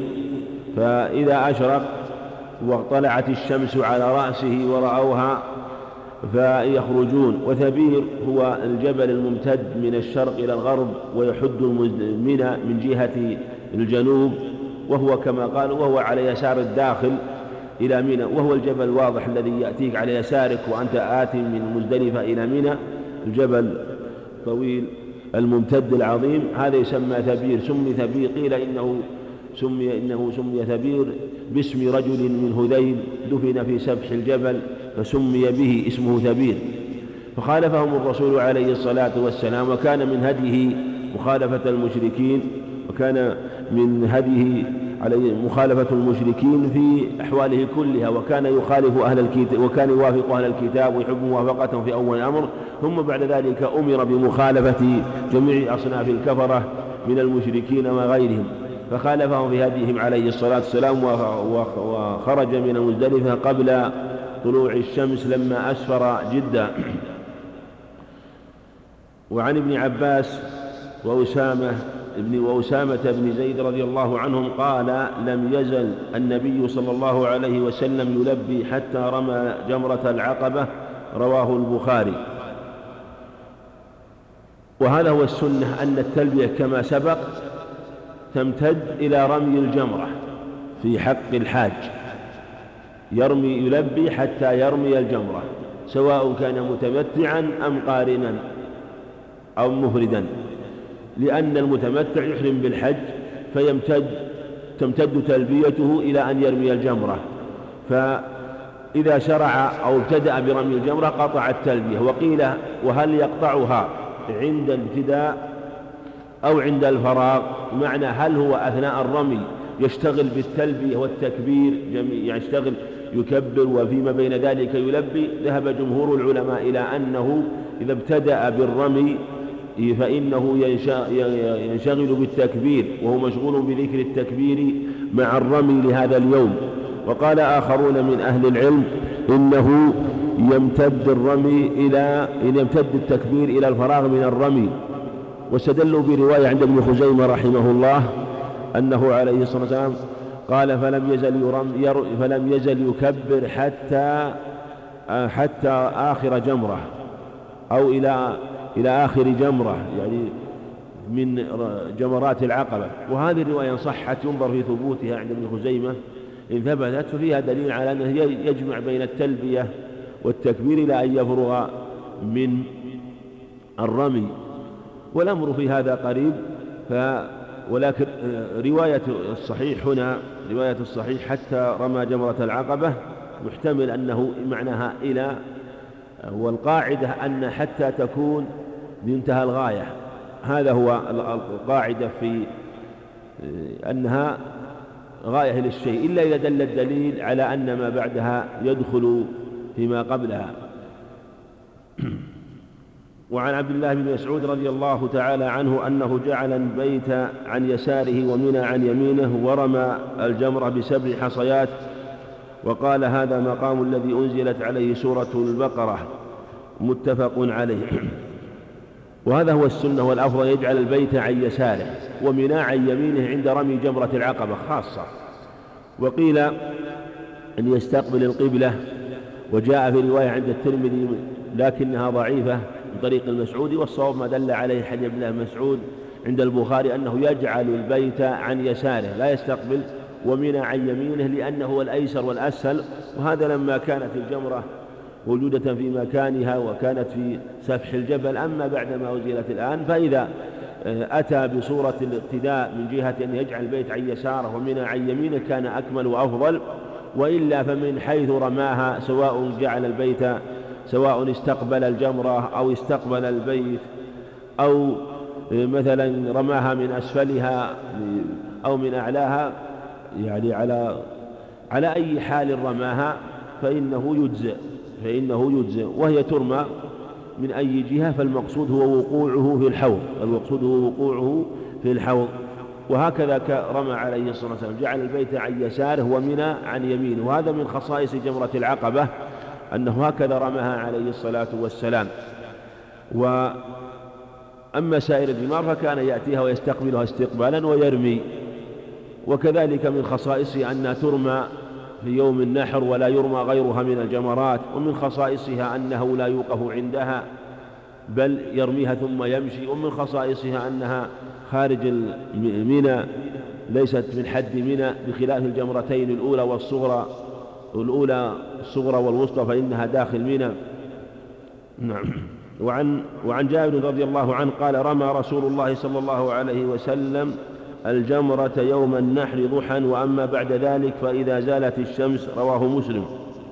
فإذا أشرق وطلعت الشمس على رأسه ورأوها فيخرجون. وثبير هو الجبل الممتد من الشرق إلى الغرب ويحد منى من جهة الجنوب، وهو كما قالوا وهو على يسار الداخل إلى منى، وهو الجبل الواضح الذي يأتيك على يسارك وأنت آت من مزدلفة إلى منى، الجبل طويل الممتد العظيم، هذا يسمى ثبير. سمي ثبير، قيل إنه سمي ثبير باسم رجل من هذيل دفن في سفح الجبل فسمي به اسمه ثبير. فخالفهم الرسول عليه الصلاة والسلام، وكان من هديه مخالفة المشركين، وكان من هديه عليه مخالفة المشركين في أحواله كلها، وكان يخالف أهل الكتاب، وكان يوافق أهل الكتاب ويحب موافقتهم في أول الأمر، ثم بعد ذلك أمر بمخالفة جميع أصناف الكفرة من المشركين وغيرهم، فخالفهم في هديهم عليه الصلاة والسلام، وخرج من المزدلفة قبل طلوع الشمس لما أسفر جدا. وعن ابن عباس وأسامة بن زيد رضي الله عنهم قال: لم يزل النبي صلى الله عليه وسلم يلبي حتى رمى جمرة العقبة، رواه البخاري. وهذا هو السنة، أن التلبية كما سبق تمتد إلى رمي الجمرة في حق الحاج، يلبي حتى يرمي الجمرة، سواء كان متمتعا أم قارنا أو مفردا، لأن المتمتع يحرم بالحج تمتد تلبيته إلى أن يرمي الجمرة، فإذا شرع أو ابتدأ برمي الجمرة قطع التلبية. وقيل: وهل يقطعها عند الابتداء أو عند الفراغ؟ معنى هل هو أثناء الرمي يشتغل بالتلبية والتكبير، يعني يشتغل يكبر وفيما بين ذلك يلبي؟ ذهب جمهور العلماء إلى أنه إذا ابتدأ بالرمي فإنه ينشغل بالتكبير، وهو مشغول بذكر التكبير مع الرمي لهذا اليوم. وقال آخرون من أهل العلم إنه يمتد التكبير إلى الفراغ من الرمي، واستدلوا برواية عند ابن خزيمة رحمه الله أنه عليه الصلاة والسلام قال: فلم يزل يكبر حتى آخر جمرة، أو إلى آخر جمرة، يعني من جمرات العقبة. وهذه الرواية صحت ينظر في ثبوتها عند ابن خزيمة إن ثبتت، ففيها دليل على أنه يجمع بين التلبية والتكبير إلى أن يفرغ من الرمي، والأمر في هذا قريب. ولكن رواية الصحيح حتى رمى جمرة العقبة محتمل أنه معناها إلى، والقاعدة أن حتى تكون لانتهى الغاية، هذا هو القاعدة في أنها غاية للشيء، إلا إذا دل الدليل على أن ما بعدها يدخل فيما قبلها. وعن عبد الله بن مسعود رضي الله تعالى عنه أنه جعل البيت عن يساره ومنى عن يمينه، ورمى الجمرة ب7 حصيات، وقال: هذا مقام الذي أنزلت عليه سورة البقرة، متفق عليه. وهذا هو السنة والأفضل، يجعل البيت عن يساره ومنى عن يمينه عند رمي جمرة العقبة خاصة. وقيل أن يستقبل القبلة، وجاء في رواية عند الترمذي لكنها ضعيفة من طريق المسعودي، والصواب ما دل عليه حديث ابن مسعود عند البخاري أنه يجعل البيت عن يساره لا يستقبل، ومنى عن يمينه، لأنه هو الأيسر والأسهل. وهذا لما كانت الجمرة موجودة في مكانها وكانت في سفح الجبل، أما بعدما أزيلت الآن فإذا أتى بصورة الاقتداء من جهة أن يجعل البيت عن يساره ومنى عن يمينه كان أكمل وأفضل. وإلا فمن حيث رماها، سواء جعل البيت، سواء استقبل الجمرة أو استقبل البيت، أو مثلا رماها من أسفلها أو من أعلاها، يعني على أي حال رماها فإنه يجزئ، وهي ترمى من أي جهة، فالمقصود هو وقوعه في الحوض. وهكذا رمى عليه الصلاة والسلام، جعل البيت عن يساره ومنى عن يمينه، وهذا من خصائص جمرة العقبة أنه هكذا رماها عليه الصلاة والسلام. وأما سائر الجمار فكان يأتيها ويستقبلها استقبالا ويرمي. وكذلك من خصائصه أنها ترمى في يوم النحر ولا يرمى غيرها من الجمرات. ومن خصائصها أنه لا يوقف عندها بل يرميها ثم يمشي. ومن خصائصها أنها خارج منى ليست من حد منى بخلاف الجمرتين الأولى الصغرى والوسطى فإنها داخل منى. نعم. وعن جابر رضي الله عنه قال رمى رسول الله صلى الله عليه وسلم الجمرة يوم النحر ضحى وأما بعد ذلك فإذا زالت الشمس. رواه مسلم.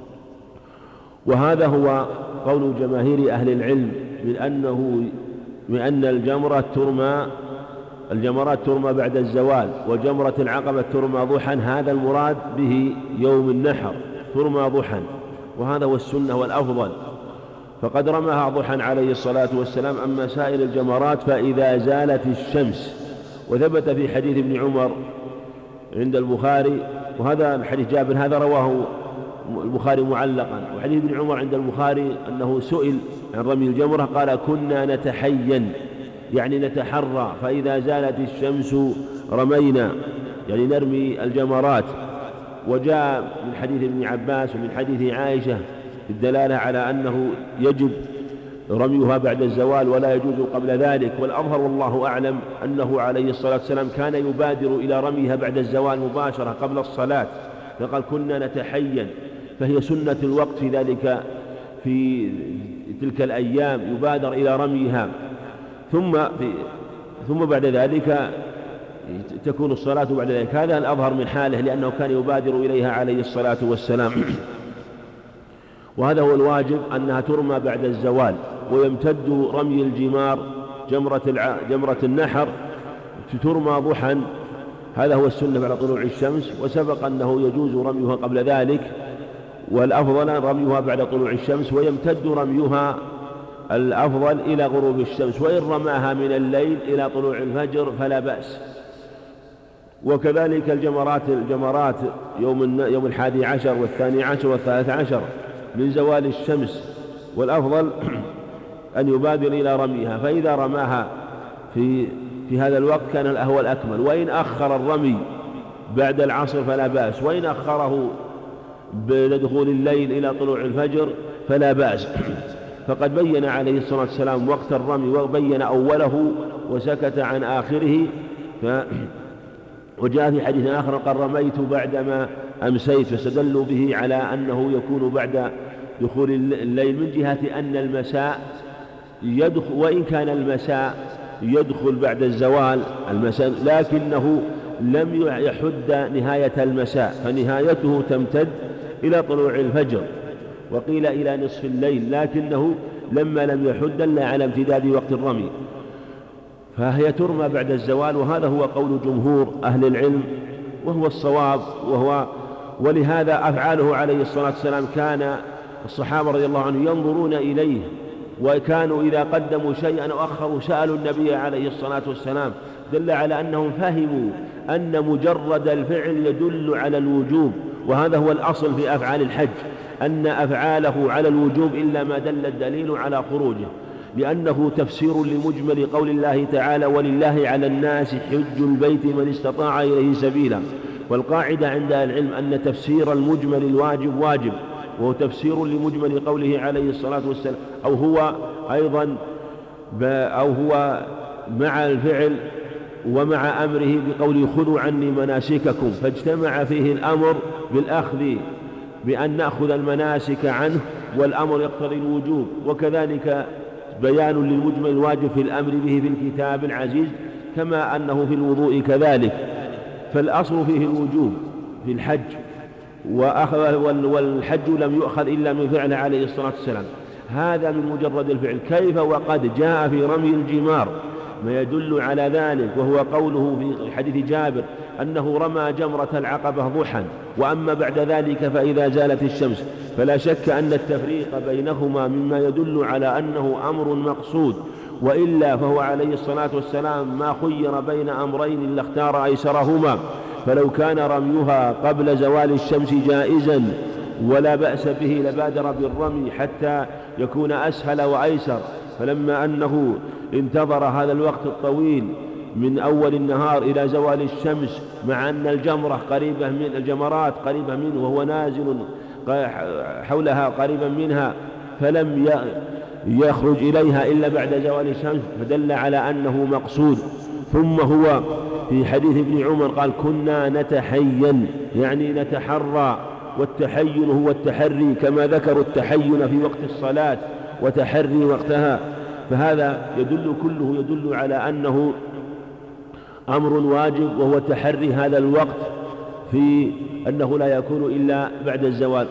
وهذا هو قول جماهير أهل العلم من أن الجمرات ترمى بعد الزوال وجمرة العقبة ترمى ضحى. هذا المراد به يوم النحر ترمى ضحى، وهذا هو السنة والأفضل، فقد رماها ضحى عليه الصلاة والسلام. أما سائر الجمرات فإذا زالت الشمس. وثبت في حديث ابن عمر عند البخاري، وهذا الحديث جابر هذا رواه البخاري معلقا، وحديث ابن عمر عند البخاري أنه سئل عن رمي الجمرة قال كنا نتحين يعني نتحرى، فإذا زالت الشمس رمينا يعني نرمي الجمرات. وجاء من حديث ابن عباس ومن حديث عائشة الدلالة على أنه يجب رميها بعد الزوال ولا يجوز قبل ذلك. والأظهر والله أعلم أنه عليه الصلاة والسلام كان يبادر إلى رميها بعد الزوال مباشرة قبل الصلاة، فقال كنا نتحين، فهي سنة الوقت في ذلك في تلك الأيام يبادر إلى رميها، ثم بعد ذلك تكون الصلاة بعد ذلك. هذا الأظهر من حاله لأنه كان يبادر إليها عليه الصلاة والسلام. وهذا هو الواجب أنها ترمى بعد الزوال، ويمتد رمي الجمار جمرة النحر ترمى ضحى، هذا هو السنة بعد طلوع الشمس. وسبق أنه يجوز رميها قبل ذلك، والأفضل رميها بعد طلوع الشمس، ويمتد رميها الأفضل إلى غروب الشمس، وإن رماها من الليل إلى طلوع الفجر فلا بأس. وكذلك الجمرات يوم 11 و12 و13 من زوال الشمس، والأفضل أن يبادر إلى رميها، فإذا رماها في هذا الوقت كان هو الأكمل. وإن أخر الرمي بعد العصر فلا بأس، وإن أخره بدخول الليل إلى طلوع الفجر فلا بأس. فقد بين عليه الصلاة والسلام وقت الرمي وبين أوله وسكت عن آخره. وجاء في حديث آخر قال رميت بعدما أمسيت، فاستدلوا به على أنه يكون بعد دخول الليل من جهة أن المساء يدخل، وإن كان المساء يدخل بعد الزوال المساء، لكنه لم يحد نهاية المساء، فنهايته تمتد إلى طلوع الفجر، وقيل إلى نصف الليل، لكنه لما لم يحد إلا على امتداد وقت الرمي، فهي ترمى بعد الزوال. وهذا هو قول جمهور أهل العلم وهو الصواب. ولهذا أفعاله عليه الصلاة والسلام كان الصحابة رضي الله عنهم ينظرون إليه، وكانوا إذا قدموا شيئا أو أخروا سألوا النبي عليه الصلاة والسلام، دل على أنهم فهموا أن مجرد الفعل يدل على الوجوب. وهذا هو الأصل في أفعال الحج، أن أفعاله على الوجوب إلا ما دل الدليل على خروجه، لأنه تفسير لمجمل قول الله تعالى ولله على الناس حج البيت من استطاع إليه سبيلا. والقاعدة عند العلم أن تفسير المجمل الواجب واجب، وهو تفسير لمجمل قوله عليه الصلاة والسلام، أو هو مع الفعل ومع أمره بقوله خذوا عني مناسككم، فاجتمع فيه الأمر بالأخذ بأن نأخذ المناسك عنه، والأمر يقتضي الوجوب. وكذلك بيان للمجمل الواجب في الأمر به في الكتاب العزيز، كما أنه في الوضوء كذلك. فالأصل فيه الوجوب في الحج، والحج لم يؤخذ إلا من فعله عليه الصلاة والسلام، هذا من مجرد الفعل. كيف وقد جاء في رمي الجمار ما يدل على ذلك، وهو قوله في حديث جابر أنه رمى جمرة العقبة ضحى، وأما بعد ذلك فإذا زالت الشمس. فلا شك أن التفريق بينهما مما يدل على أنه أمر مقصود، وإلا فهو عليه الصلاة والسلام ما خير بين أمرين لاختار أيسرهما. فلو كان رميها قبل زوال الشمس جائزا ولا بأس به لبادر بالرمي حتى يكون أسهل وأيسر، فلما أنه انتظر هذا الوقت الطويل من أول النهار إلى زوال الشمس، مع أن الجمرات قريبة منه وهو نازل حولها قريبا منها، فلم يخرج إليها إلا بعد زوال الشمس، فدل على أنه مقصود. ثم هو في حديث ابن عمر قال: كنا نتحين، يعني نتحرى، والتحين هو التحري، كما ذكروا التحين في وقت الصلاة وتحري وقتها. فهذا كله يدل على أنه أمر واجب، وهو تحري هذا الوقت، في أنه لا يكون إلا بعد الزوال.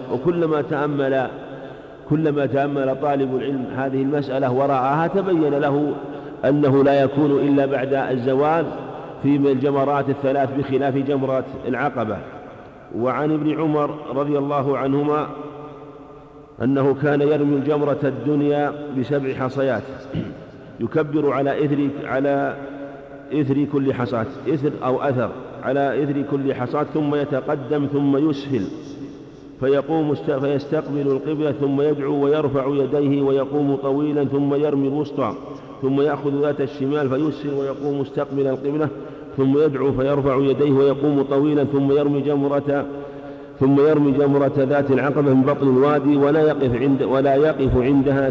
كلما تأمل طالب العلم هذه المسألة ورآها تبين له أنه لا يكون إلا بعد الزوال في الجمرات الثلاث، بخلاف جمرة العقبة. وعن ابن عمر رضي الله عنهما أنه كان يرمي الجمرة الدنيا ب7 حصيات، يكبر على إثر كل حصاة، إثر أو أثر، على إثر كل حصاة، ثم يتقدم ثم يسهل فيستقبل القبلة، ثم يدعو ويرفع يديه ويقوم طويلا، ثم يرمي الوسطى، ثم يأخذ ذات الشمال فيسهل ويقوم مستقبل القبلة، ثم يدعو فيرفع يديه ويقوم طويلا، ثم يرمي جمرة ذات العقبة من بطن الوادي ولا يقف عندها،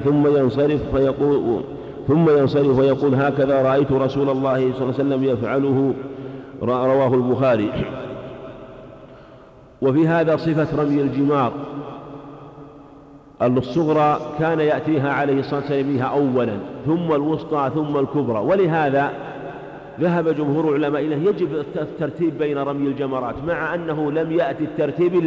ثم ينصرف ويقول: هكذا رأيت رسول الله صلى الله عليه وسلم يفعله، رواه البخاري. وفي هذا صفة رمي الجمار الصغرى كان يأتيها عليه الصلاة والسلام بها أولا، ثم الوسطى، ثم الكبرى. ولهذا ذهب جمهور العلماء إليه يجب الترتيب بين رمي الجمرات، مع أنه لم يأتي الترتيب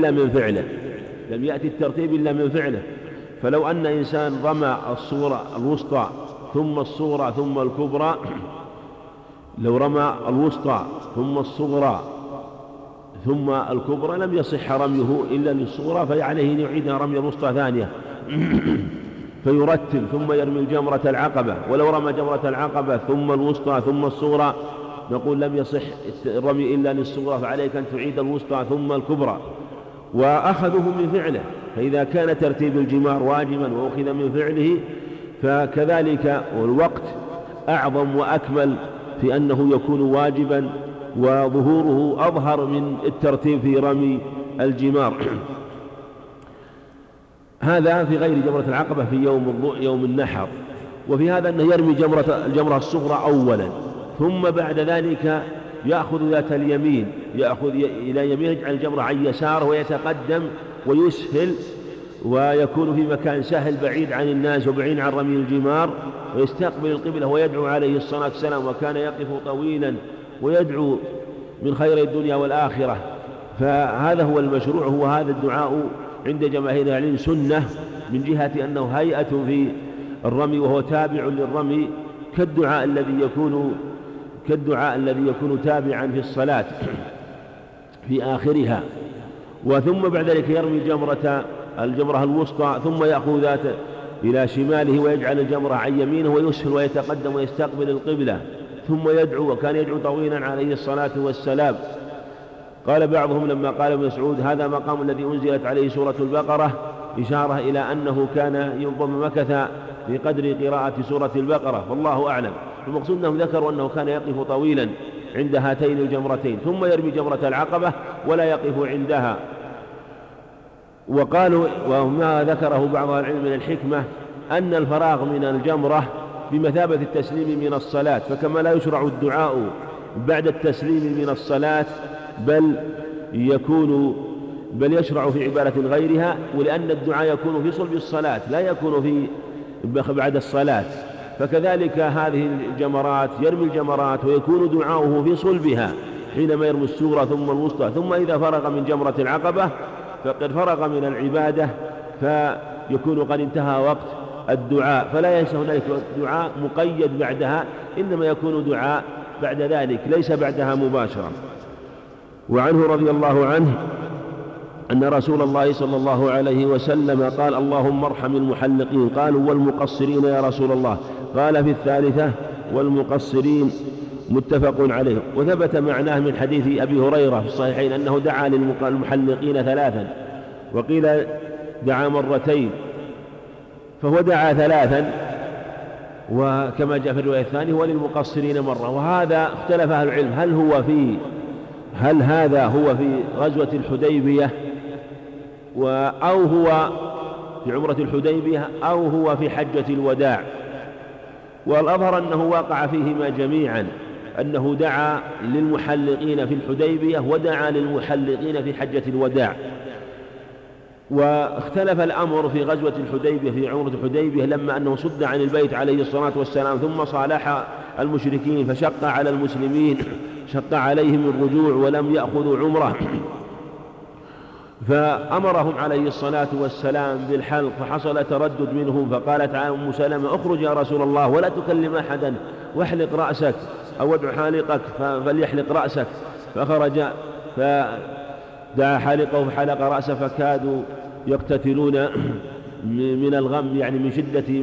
إلا من فعله. فلو أن إنسان رمى الوسطى ثم الصغرى ثم الكبرى، لو رمى الوسطى ثم الصغرى ثم الكبرى لم يصح رميه إلا للصغرى، فعليه أن يعيد رمي الوسطى ثانية فيرتب، ثم يرمي جمرة العقبة. ولو رمى جمرة العقبة ثم الوسطى ثم الصغرى نقول لم يصح الرمي إلا للصغرى، فعليك أن تعيد الوسطى ثم الكبرى. وأخذوه من فعله، فإذا كان ترتيب الجمار واجبا وأخذ من فعله، فكذلك الوقت أعظم وأكمل في أنه يكون واجبا، وظهوره أظهر من الترتيب في رمي الجمار. هذا في غير جمرة العقبة في يوم النحر. وفي هذا أنه يرمي الجمرة الصغرى أولا، ثم بعد ذلك يأخذ ذات اليمين، يأخذ إلى يمين، يجعل الجمرة عن يساره ويتقدم ويسهل، ويكون في مكان سهل بعيد عن الناس وبعيد عن رمي الجمار، ويستقبل القبلة ويدعو عليه الصلاة والسلام، وكان يقف طويلا ويدعو من خير الدنيا والآخرة. فهذا هو المشروع، هو هذا الدعاء عند جماهير العلم سنة، من جهة أنه هيئة في الرمي وهو تابع للرمي، كالدعاء الذي يكون تابعا في الصلاة في آخرها. وثم بعد ذلك يرمي الجمرة الوسطى، ثم يأخذ ذات إلى شماله ويجعل الجمرة عن يمينه ويسهل ويتقدم ويستقبل القبلة، ثم يدعو، وكان يدعو طويلا عليه الصلاة والسلام. قال بعضهم لما قال ابن مسعود: هذا مقام الذي أنزلت عليه سورة البقرة، إشارة إلى أنه كان ربما مكث بقدر قراءة سورة البقرة، والله أعلم. المقصود أنهم ذكروا أنه كان يقف طويلا عند هاتين الجمرتين، ثم يرمي جمرة العقبة ولا يقف عندها. وقالوا، وما ذكره بعض العلم من الحكمة، أن الفراغ من الجمرة بمثابة التسليم من الصلاة، فكما لا يشرع الدعاء بعد التسليم من الصلاة بل يشرع في عبادة غيرها، ولأن الدعاء يكون في صلب الصلاة لا يكون بعد الصلاة. فكذلك هذه الجمرات يرمي الجمرات ويكون دعاؤه في صلبها حينما يرمي الصغرى ثم الوسطى، ثم إذا فرغ من جمرة العقبة فقد فرغ من العبادة، فيكون قد انتهى وقت الدعاء، فلا ينسى هنالك دعاء مقيد بعدها، إنما يكون دعاء بعد ذلك ليس بعدها مباشرة. وعنه رضي الله عنه أن رسول الله صلى الله عليه وسلم قال: اللهم ارحم المحلقين. قالوا: والمقصرين يا رسول الله؟ قال في الثالثة: والمقصرين. متفق عليه. وثبت معناه من حديث أبي هريرة في الصحيحين أنه دعا للمحلقين 3، وقيل دعا مرتين، فهو دعا 3 وكما جاء في الرواية الثانية وللمقصرين مرة. وهذا اختلف أهل العلم هل هذا هو في غزوة الحديبية أو هو في عمرة الحديبية أو هو في حجة الوداع. والأظهر أنه وقع فيهما جميعا، أنه دعا للمحلقين في الحديبية ودعا للمحلقين في حجة الوداع. واختلف الأمر في غزوة الحديبية في عمرة الحديبية لما أنه صد عن البيت عليه الصلاة والسلام ثم صالح المشركين فشق على المسلمين، شق عليهم الرجوع ولم يأخذوا عمره، فأمرهم عليه الصلاة والسلام بالحلق، فحصل تردد منهم، فقالت أم سلمة اخرج يا رسول الله ولا تكلم أحدا واحلق رأسك أو ادع حالقك فليحلق رأسك. فخرج فدعا حالقه فحلق رأسه فكادوا يقتتلون من الغم، يعني من شدة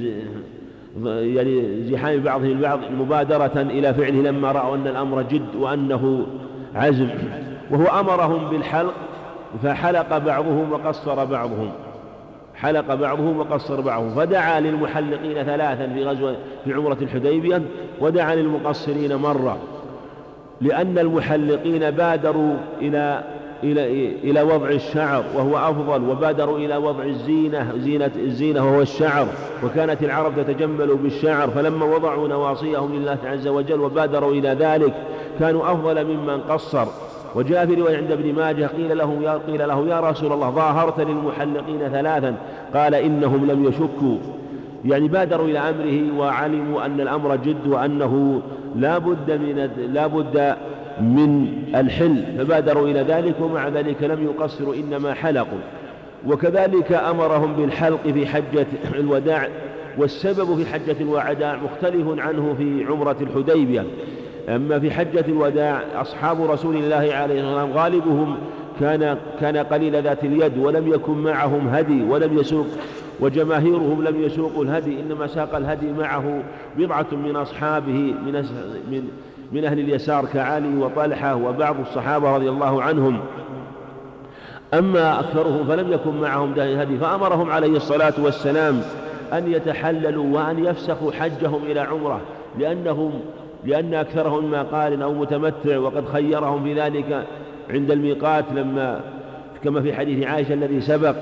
يعني زحام بعضهم البعض مبادرة إلى فعله لما رأوا أن الأمر جد وأنه عزم. وهو أمرهم بالحلق فحلق بعضهم وقصر بعضهم، حلق بعضهم وقصر بعضهم. فدعا للمحلقين ثلاثا في عمرة الحديبية ودعا للمقصرين مرة، لأن المحلقين بادروا إلى وضع الشعر وهو أفضل، وبادروا إلى وضع الزينة وهو الشعر، وكانت العرب تتجمل بالشعر، فلما وضعوا نواصيهم لله عز وجل وبادروا إلى ذلك كانوا أفضل ممن قصر. وجاء في رواية عند ابن ماجه قيل له يا رسول الله ظاهرت للمحلقين ثلاثا، قال إنهم لم يشكوا، يعني بادروا إلى أمره وعلموا أن الأمر جد وأنه لا بد من الحل، فبادروا إلى ذلك، ومع ذلك لم يقصروا إنما حلقوا. وكذلك أمرهم بالحلق في حجة الوداع، والسبب في حجة الوداع مختلف عنه في عمرة الحديبية. أما في حجة الوداع أصحاب رسول الله عليه الصلاة والسلام غالبهم كان قليل ذات اليد ولم يكن معهم هدي ولم يسوق، وجماهيرهم لم يسوقوا الهدي، إنما ساق الهدي معه بضعة من أصحابه من أهل اليسار كعلي وطلحة وبعض الصحابة رضي الله عنهم. أما أكثرهم فلم يكن معهم هدي، فأمرهم عليه الصلاة والسلام أن يتحللوا وأن يفسخوا حجهم إلى عمره، لأن أكثرهم ما قارن أو متمتع، وقد خيرهم في ذلك عند الميقات كما في حديث عائشة الذي سبق.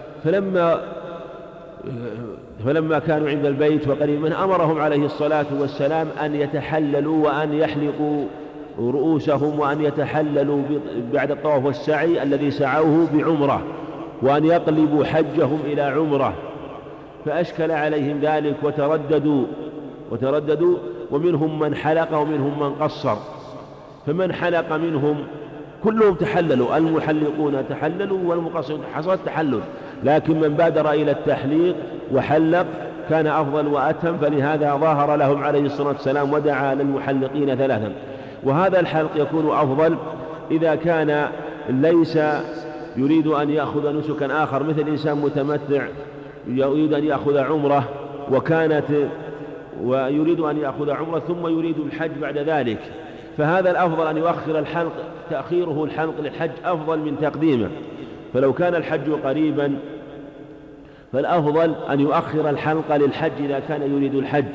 فلما كانوا عند البيت وقريب منه أمرهم عليه الصلاة والسلام أن يتحللوا وأن يحلقوا رؤوسهم وأن يتحللوا بعد الطواف والسعي الذي سعوه بعمرة، وأن يقلبوا حجهم إلى عمرة. فأشكل عليهم ذلك وترددوا ومنهم من حلق ومنهم من قصر. فمن حلق منهم كلهم تحللوا، المحلقون تحللوا والمقصرون حصل التحلل، لكن من بادر إلى التحليق وحلق كان أفضل وأتم، فلهذا ظاهر لهم عليه الصلاة والسلام ودعا للمحلقين ثلاثا. وهذا الحلق يكون أفضل إذا كان ليس يريد أن يأخذ نسكا آخر، مثل إنسان متمتع يريد أن يأخذ عمره ويريد أن يأخذ عمره ثم يريد الحج بعد ذلك، فهذا الأفضل أن يؤخر الحلق، تأخيره الحلق للحج أفضل من تقديمه. فلو كان الحج قريبا فالأفضل أن يؤخر الحلق للحج إذا كان يريد الحج،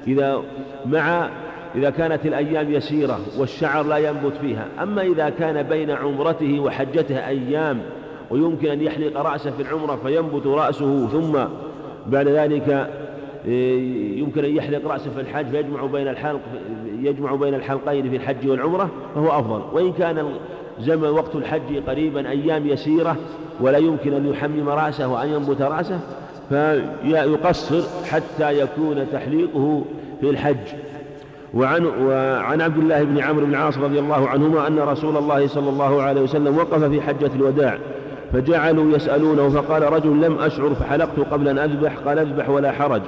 إذا كانت الأيام يسيرة والشعر لا ينبت فيها. أما إذا كان بين عمرته وحجته أيام ويمكن أن يحلق رأسه في العمرة فينبت رأسه، ثم بعد ذلك يمكن أن يحلق رأسه في الحج يجمع بين الحلقين في الحج والعمرة، فهو أفضل. وإن كان زمن وقت الحج قريبا أيام يسيرة ولا يمكن أن يحمم رأسه وأن ينبت رأسه فيقصر حتى يكون تحليقه في الحج. وعن عبد الله بن عمرو بن العاص رضي الله عنهما أن رسول الله صلى الله عليه وسلم وقف في حجة الوداع فجعلوا يسألونه، فقال رجل لم أشعر فحلقت قبل أن أذبح، قال اذبح ولا حرج.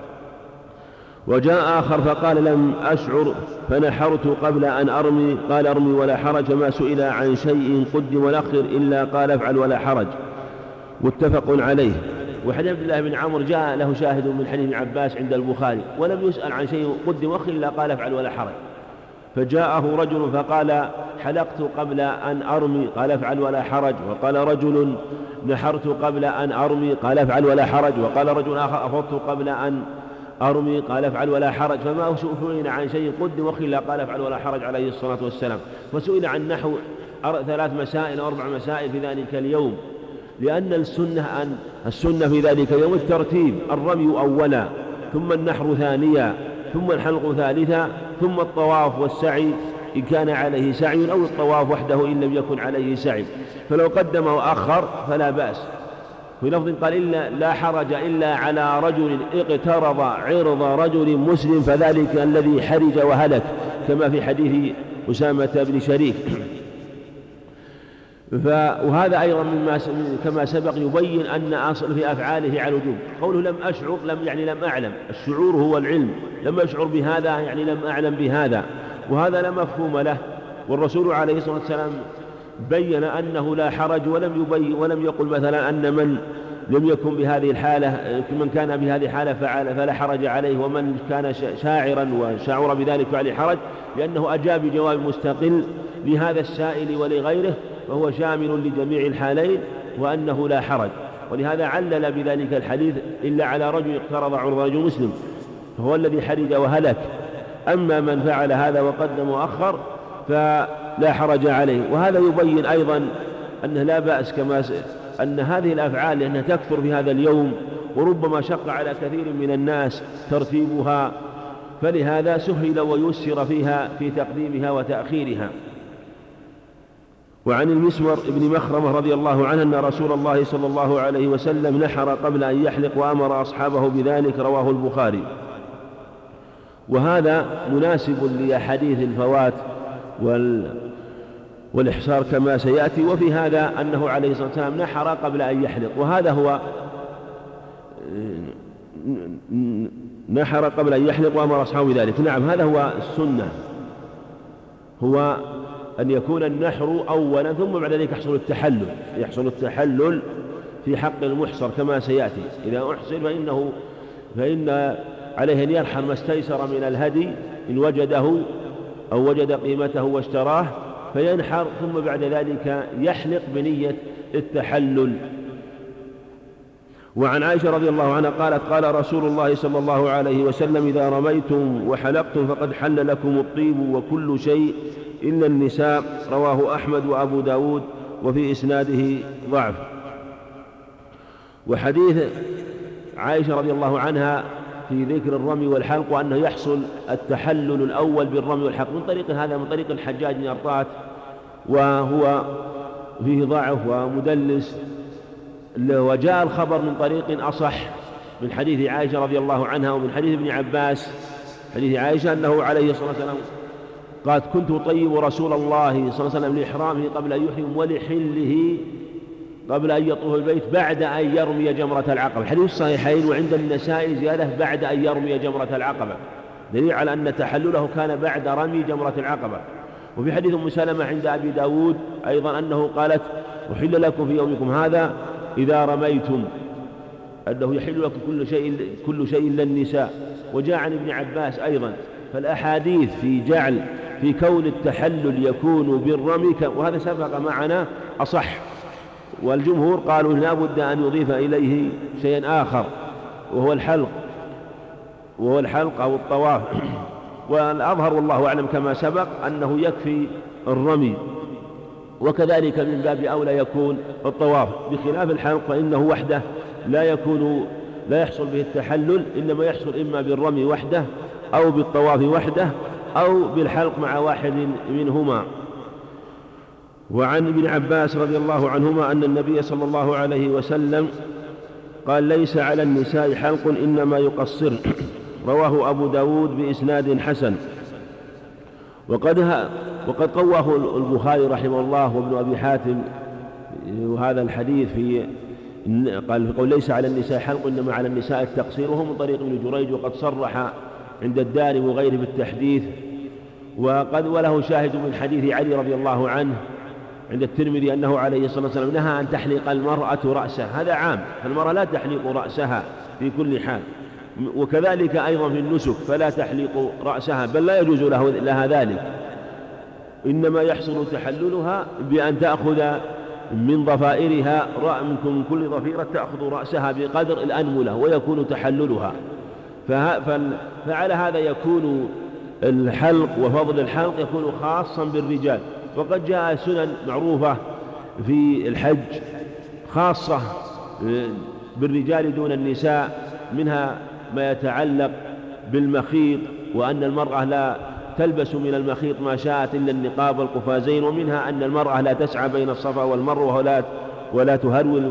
وجاء آخر فقال لم أشعر فنحرت قبل أن أرمي، قال أرمي ولا حرج، فما سئل عن شيء قدم والأخر إلا قال افعل ولا حرج، متفق عليه. وحديث عبد الله بن عمرو جاء له شاهد من حديث ابن عباس عند البخاري، ولم يسأل عن شيء قدم وأخر إلا قال افعل ولا حرج. فجاءه رجل فقال حلقت قبل أن أرمي، قال افعل ولا حرج. وقال رجل نحرت قبل أن أرمي، قال افعل ولا حرج. وقال رجل آخر أفضت قبل أن أرمي قال افعل ولا حرج، فما سئل عن شيء قدم وخلا قال افعل ولا حرج عليه الصلاة والسلام. فسئل عن نحو 3 مسائل أو 4 مسائل في ذلك اليوم، لأن السنة في ذلك اليوم الترتيب، الرمي أولا، ثم النحر ثانيا، ثم الحلق ثالثا، ثم الطواف والسعي إن كان عليه سعي، أو الطواف وحده إن لم يكن عليه سعي. فلو قدم وأخر فلا بأس. في لفظ قال إلا لا حرج إلا على رجل اقترض عرض رجل مسلم فذلك الذي حرج وهلك، كما في حديث أسامة بن شريك. وهذا أيضا كما سبق يبين أن أصل في أفعاله على الوجوب. قوله لم أشعر يعني لم أعلم، الشعور هو العلم، لم أشعر بهذا يعني لم أعلم بهذا، وهذا لا مفهوم له. والرسول عليه الصلاة والسلام بين أنه لا حرج، ولم يقل مثلا أن من لم يكن بهذه الحالة، من كان بهذه الحالة فلا حرج عليه، ومن كان شاعرا وشعر بذلك فعليه حرج، لأنه أجاب بجواب مستقل لهذا السائل ولغيره، فهو شامل لجميع الحالين، وأنه لا حرج. ولهذا علل بذلك الحديث إلا على رجل اقترض عرض رجل مسلم، فهو الذي حرج وهلك. أما من فعل هذا وقدم وأخر فلا حرج عليه. وهذا يبين أيضا أنه لا بأس، كما أن هذه الأفعال لأنها تكثر في هذا اليوم، وربما شق على كثير من الناس ترتيبها، فلهذا سهل ويسر فيها في تقديمها وتأخيرها. وعن المسور بن مخرمة رضي الله عنه أن رسول الله صلى الله عليه وسلم نحر قبل أن يحلق وأمر أصحابه بذلك، رواه البخاري. وهذا مناسب لأحاديث الفوات والإحصار كما سيأتي. وفي هذا أنه عليه الصلاة والسلام نحر قبل أن يحلق، وهذا هو نحر قبل أن يحلق وأمر أصحابه بذلك. نعم، هذا هو السنة، هو أن يكون النحر أولا ثم بعد ذلك يحصل التحلل في حق المحصر كما سيأتي. إذا أحصر فإن عليه أن يرحل ما استيسر من الهدي إن وجده أو وجد قيمته واشتراه، فينحر ثم بعد ذلك يحلق بنية التحلل. وعن عائشة رضي الله عنها قالت قال رسول الله صلى الله عليه وسلم إذا رميتم وحلقتم فقد حل لكم الطيب وكل شيء إلا النساء، رواه أحمد وأبو داود، وفي إسناده ضعف. وحديث عائشة رضي الله عنها في ذكر الرمي والحلق وأنه يحصل التحلل الأول بالرمي والحلق من طريق الحجاج بن أرطاة، وهو فيه ضعف ومدلس. وجاء الخبر من طريق أصح من حديث عائشة رضي الله عنها ومن حديث ابن عباس، حديث عائشة أنه عليه الصلاة والسلام قالت كنت أطيب رسول الله صلى الله عليه وسلم لإحرامه قبل أن يحرم ولحله قبل أن يطوف البيت بعد أن يرمي جمرة العقبة. حديث الصحيحين، وعند النسائي زيادة بعد أن يرمي جمرة العقبة، دليل على أن تحلله كان بعد رمي جمرة العقبة. وفي حديث أم سلمة عند أبي داود أيضا أنه قالت أحل لكم في يومكم هذا إذا رميتم، أنه يحل لكم كل شيء إلا النساء. وجاء عن ابن عباس أيضا. فالأحاديث في كون التحلل يكون بالرمي، وهذا سبق معنا أصح. والجمهور قالوا لا بد أن يضيف إليه شيئا آخر وهو الحلق أو الطواف. والأظهر والله أعلم كما سبق أنه يكفي الرمي، وكذلك من باب أولى يكون الطواف، بخلاف الحلق فإنه وحده لا يحصل به التحلل، إنما يحصل إما بالرمي وحده أو بالطواف وحده أو بالحلق مع واحد منهما. وعن ابن عباس رضي الله عنهما أن النبي صلى الله عليه وسلم قال ليس على النساء حلق إنما يقصر، رواه أبو داود بإسناد حسن. وقد قواه البخاري رحمه الله وابن أبي حاتم وهذا الحديث قال في قول ليس على النساء حلق إنما على النساء التقصير، وهو من طريق ابن جريج، وقد صرح عند الدارمي وغيره بالتحديث. وله شاهد من حديث علي رضي الله عنه عند الترمذي أنه عليه الصلاة والسلام نهى أن تحلق المرأة رأسها، هذا عام، فالمرأة لا تحلق رأسها في كل حال. وكذلك أيضا في النسك فلا تحلق رأسها، بل لا يجوز لها ذلك، إنما يحصل تحللها بأن تأخذ من ضفائرها من كل ضفيرة تأخذ رأسها بقدر الأنملة ويكون تحللها. فعلى هذا يكون الحلق وفضل الحلق يكون خاصا بالرجال. وقد جاء سنن معروفة في الحج خاصة بالرجال دون النساء، منها ما يتعلق بالمخيط، وأن المرأة لا تلبس من المخيط ما شاءت إلا النقاب والقفازين، ومنها أن المرأة لا تسعى بين الصفا والمروة ولا تهرول،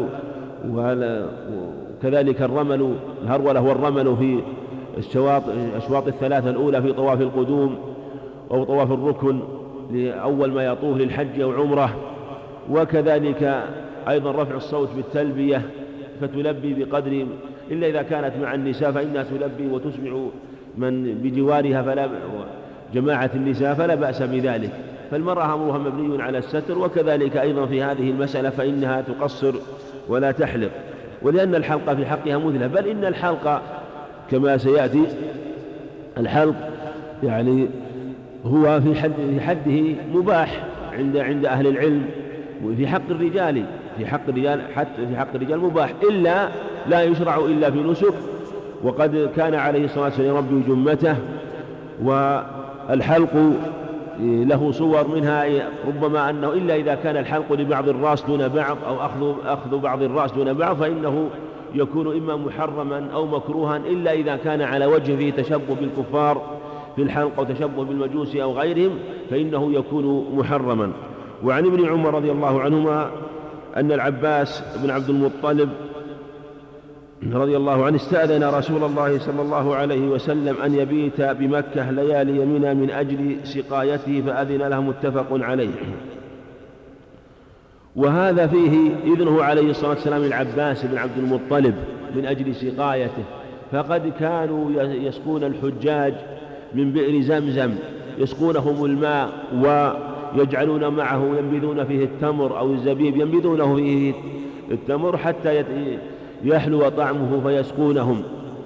وكذلك الهرولة والرمل في الأشواط الثلاثة الأولى في طواف القدوم أو طواف الركن لأول ما يطوف للحج أو عمرة. وكذلك أيضا رفع الصوت بالتلبية، فتلبي بقدر، إلا إذا كانت مع النساء فإنها تلبي وتسمع من بجوارها جماعة النساء فلا بأس بذلك. فالمرأة أمرها مبني على الستر. وكذلك أيضا في هذه المسألة فإنها تقصر ولا تحلق، ولأن الحلق في حقها مثلة، بل إن الحلق كما سيأتي الحلق يعني هو في حده مباح عند أهل العلم، وفي حق الرجال حتى في حق الرجال مباح، إلا لا يشرع إلا في نسك. وقد كان عليه الصلاة والسلام يربي جمته، والحلق له صور، منها ربما أنه إلا إذا كان الحلق لبعض الرأس دون بعض أو أخذ بعض الرأس دون بعض فإنه يكون إما محرما أو مكروها، إلا إذا كان على وجه فيه تشبه بالكفار في الحلق أو تشبه بالمجوس أو غيرهم فإنه يكون محرما. وعن ابن عمر رضي الله عنهما أن العباس بن عبد المطلب رضي الله عنه استأذن رسول الله صلى الله عليه وسلم أن يبيت بمكة ليالي منى من أجل سقايته، فأذن له، متفق عليه. وهذا فيه إذنه عليه الصلاة والسلام العباس بن عبد المطلب من أجل سقايته، فقد كانوا يسقون الحجاج من بئر زمزم، يسقونهم الماء ويجعلون معه ينبذون فيه التمر أو الزبيب، ينبذونه فيه التمر حتى يحلو طعمه فيسقونهم.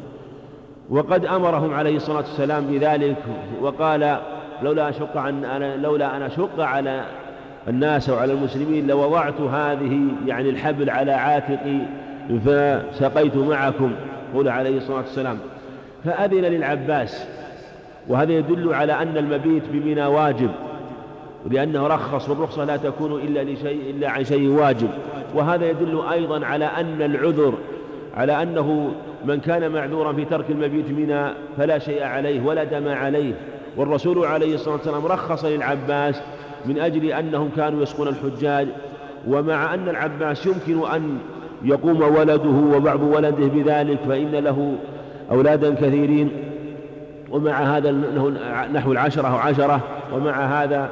وقد أمرهم عليه الصلاة والسلام بذلك، وقال لولا أن أشق على الناس وعلى المسلمين لوضعت هذه يعني الحبل على عاتقي فسقيت معكم، قال عليه الصلاة والسلام. فأذن للعباس، وهذا يدل على أن المبيت بمنى واجب، لأنه رخص، والرخصة لا تكون إلا عن شيء واجب. وهذا يدل أيضا على أن العذر، على أنه من كان معذورا في ترك المبيت منى فلا شيء عليه ولا دم عليه. والرسول عليه الصلاة والسلام رخص للعباس من أجل أنهم كانوا يسقون الحجاج، ومع أن العباس يمكن أن يقوم ولده وبعض ولده بذلك فإن له أولادا كثيرين، ومع هذا نحو 10 أو 10، ومع هذا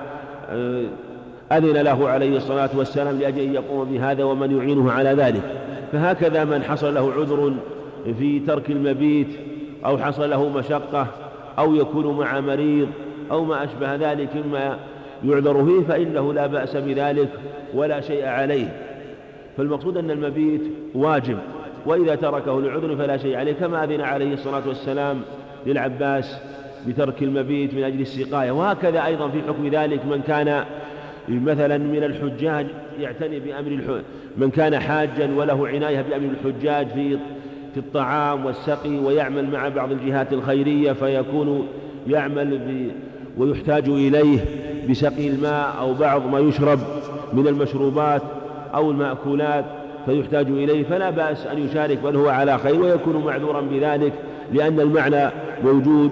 أذن له عليه الصلاة والسلام لأجل أن يقوم بهذا ومن يعينه على ذلك. فهكذا من حصل له عذر في ترك المبيت أو حصل له مشقة أو يكون مع مريض أو ما أشبه ذلك مما يعذر فيه فإنه لا بأس بذلك ولا شيء عليه. فالمقصود أن المبيت واجب، وإذا تركه لعذر فلا شيء عليه، كما أذن عليه الصلاة والسلام للعباس بترك المبيت من أجل السقاية. وهكذا أيضا في حكم ذلك من كان مثلا من الحجاج يعتني بأمر من كان حاجا وله عناية بأمر الحجاج في الطعام والسقي، ويعمل مع بعض الجهات الخيرية فيكون يعمل ويحتاج إليه بسقي الماء أو بعض ما يشرب من المشروبات أو المأكولات فيحتاج إليه، فلا بأس أن يشارك، بل هو على خير ويكون معذورا بذلك، لأن المعنى موجود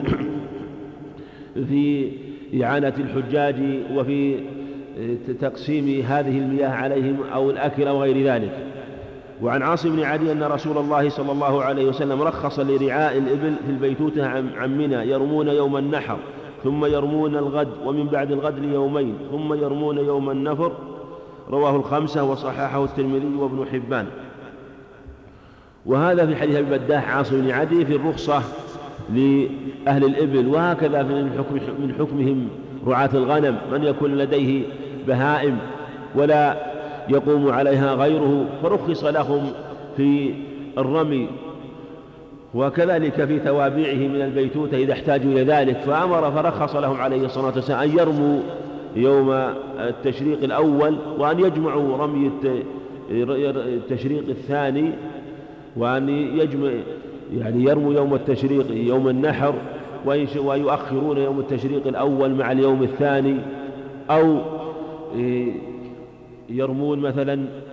في إعانة الحجاج وفي تقسيم هذه المياه عليهم أو الأكل أو غير ذلك. وعن عاصم بن عدي أن رسول الله صلى الله عليه وسلم رخص لرعاء الإبل في البيتوتة عن منى، يرمون يوم النحر ثم يرمون الغد، ومن بعد الغد ليومين، ثم يرمون يوم النفر. رواه الخمسة وصححه الترمذي وابن حبان. وهذا في حديث أبي بداح عاصم بن عدي في الرخصة لأهل الإبل. وهكذا من حكمهم رعاة الغنم، من يكون لديه بهائم ولا يقوم عليها غيره فرخص لهم في الرمي، وكذلك في توابعه من البيتوتة إذا احتاجوا إلى ذلك، فأمر فرخص لهم عليه الصلاة والسلام أن يرموا يوم التشريق الأول، وأن يجمعوا رمي التشريق الثاني، وأن يعني يرموا يوم التشريق يوم النحر، ويؤخرون يوم التشريق الأول مع اليوم الثاني، أو يرمون مثلا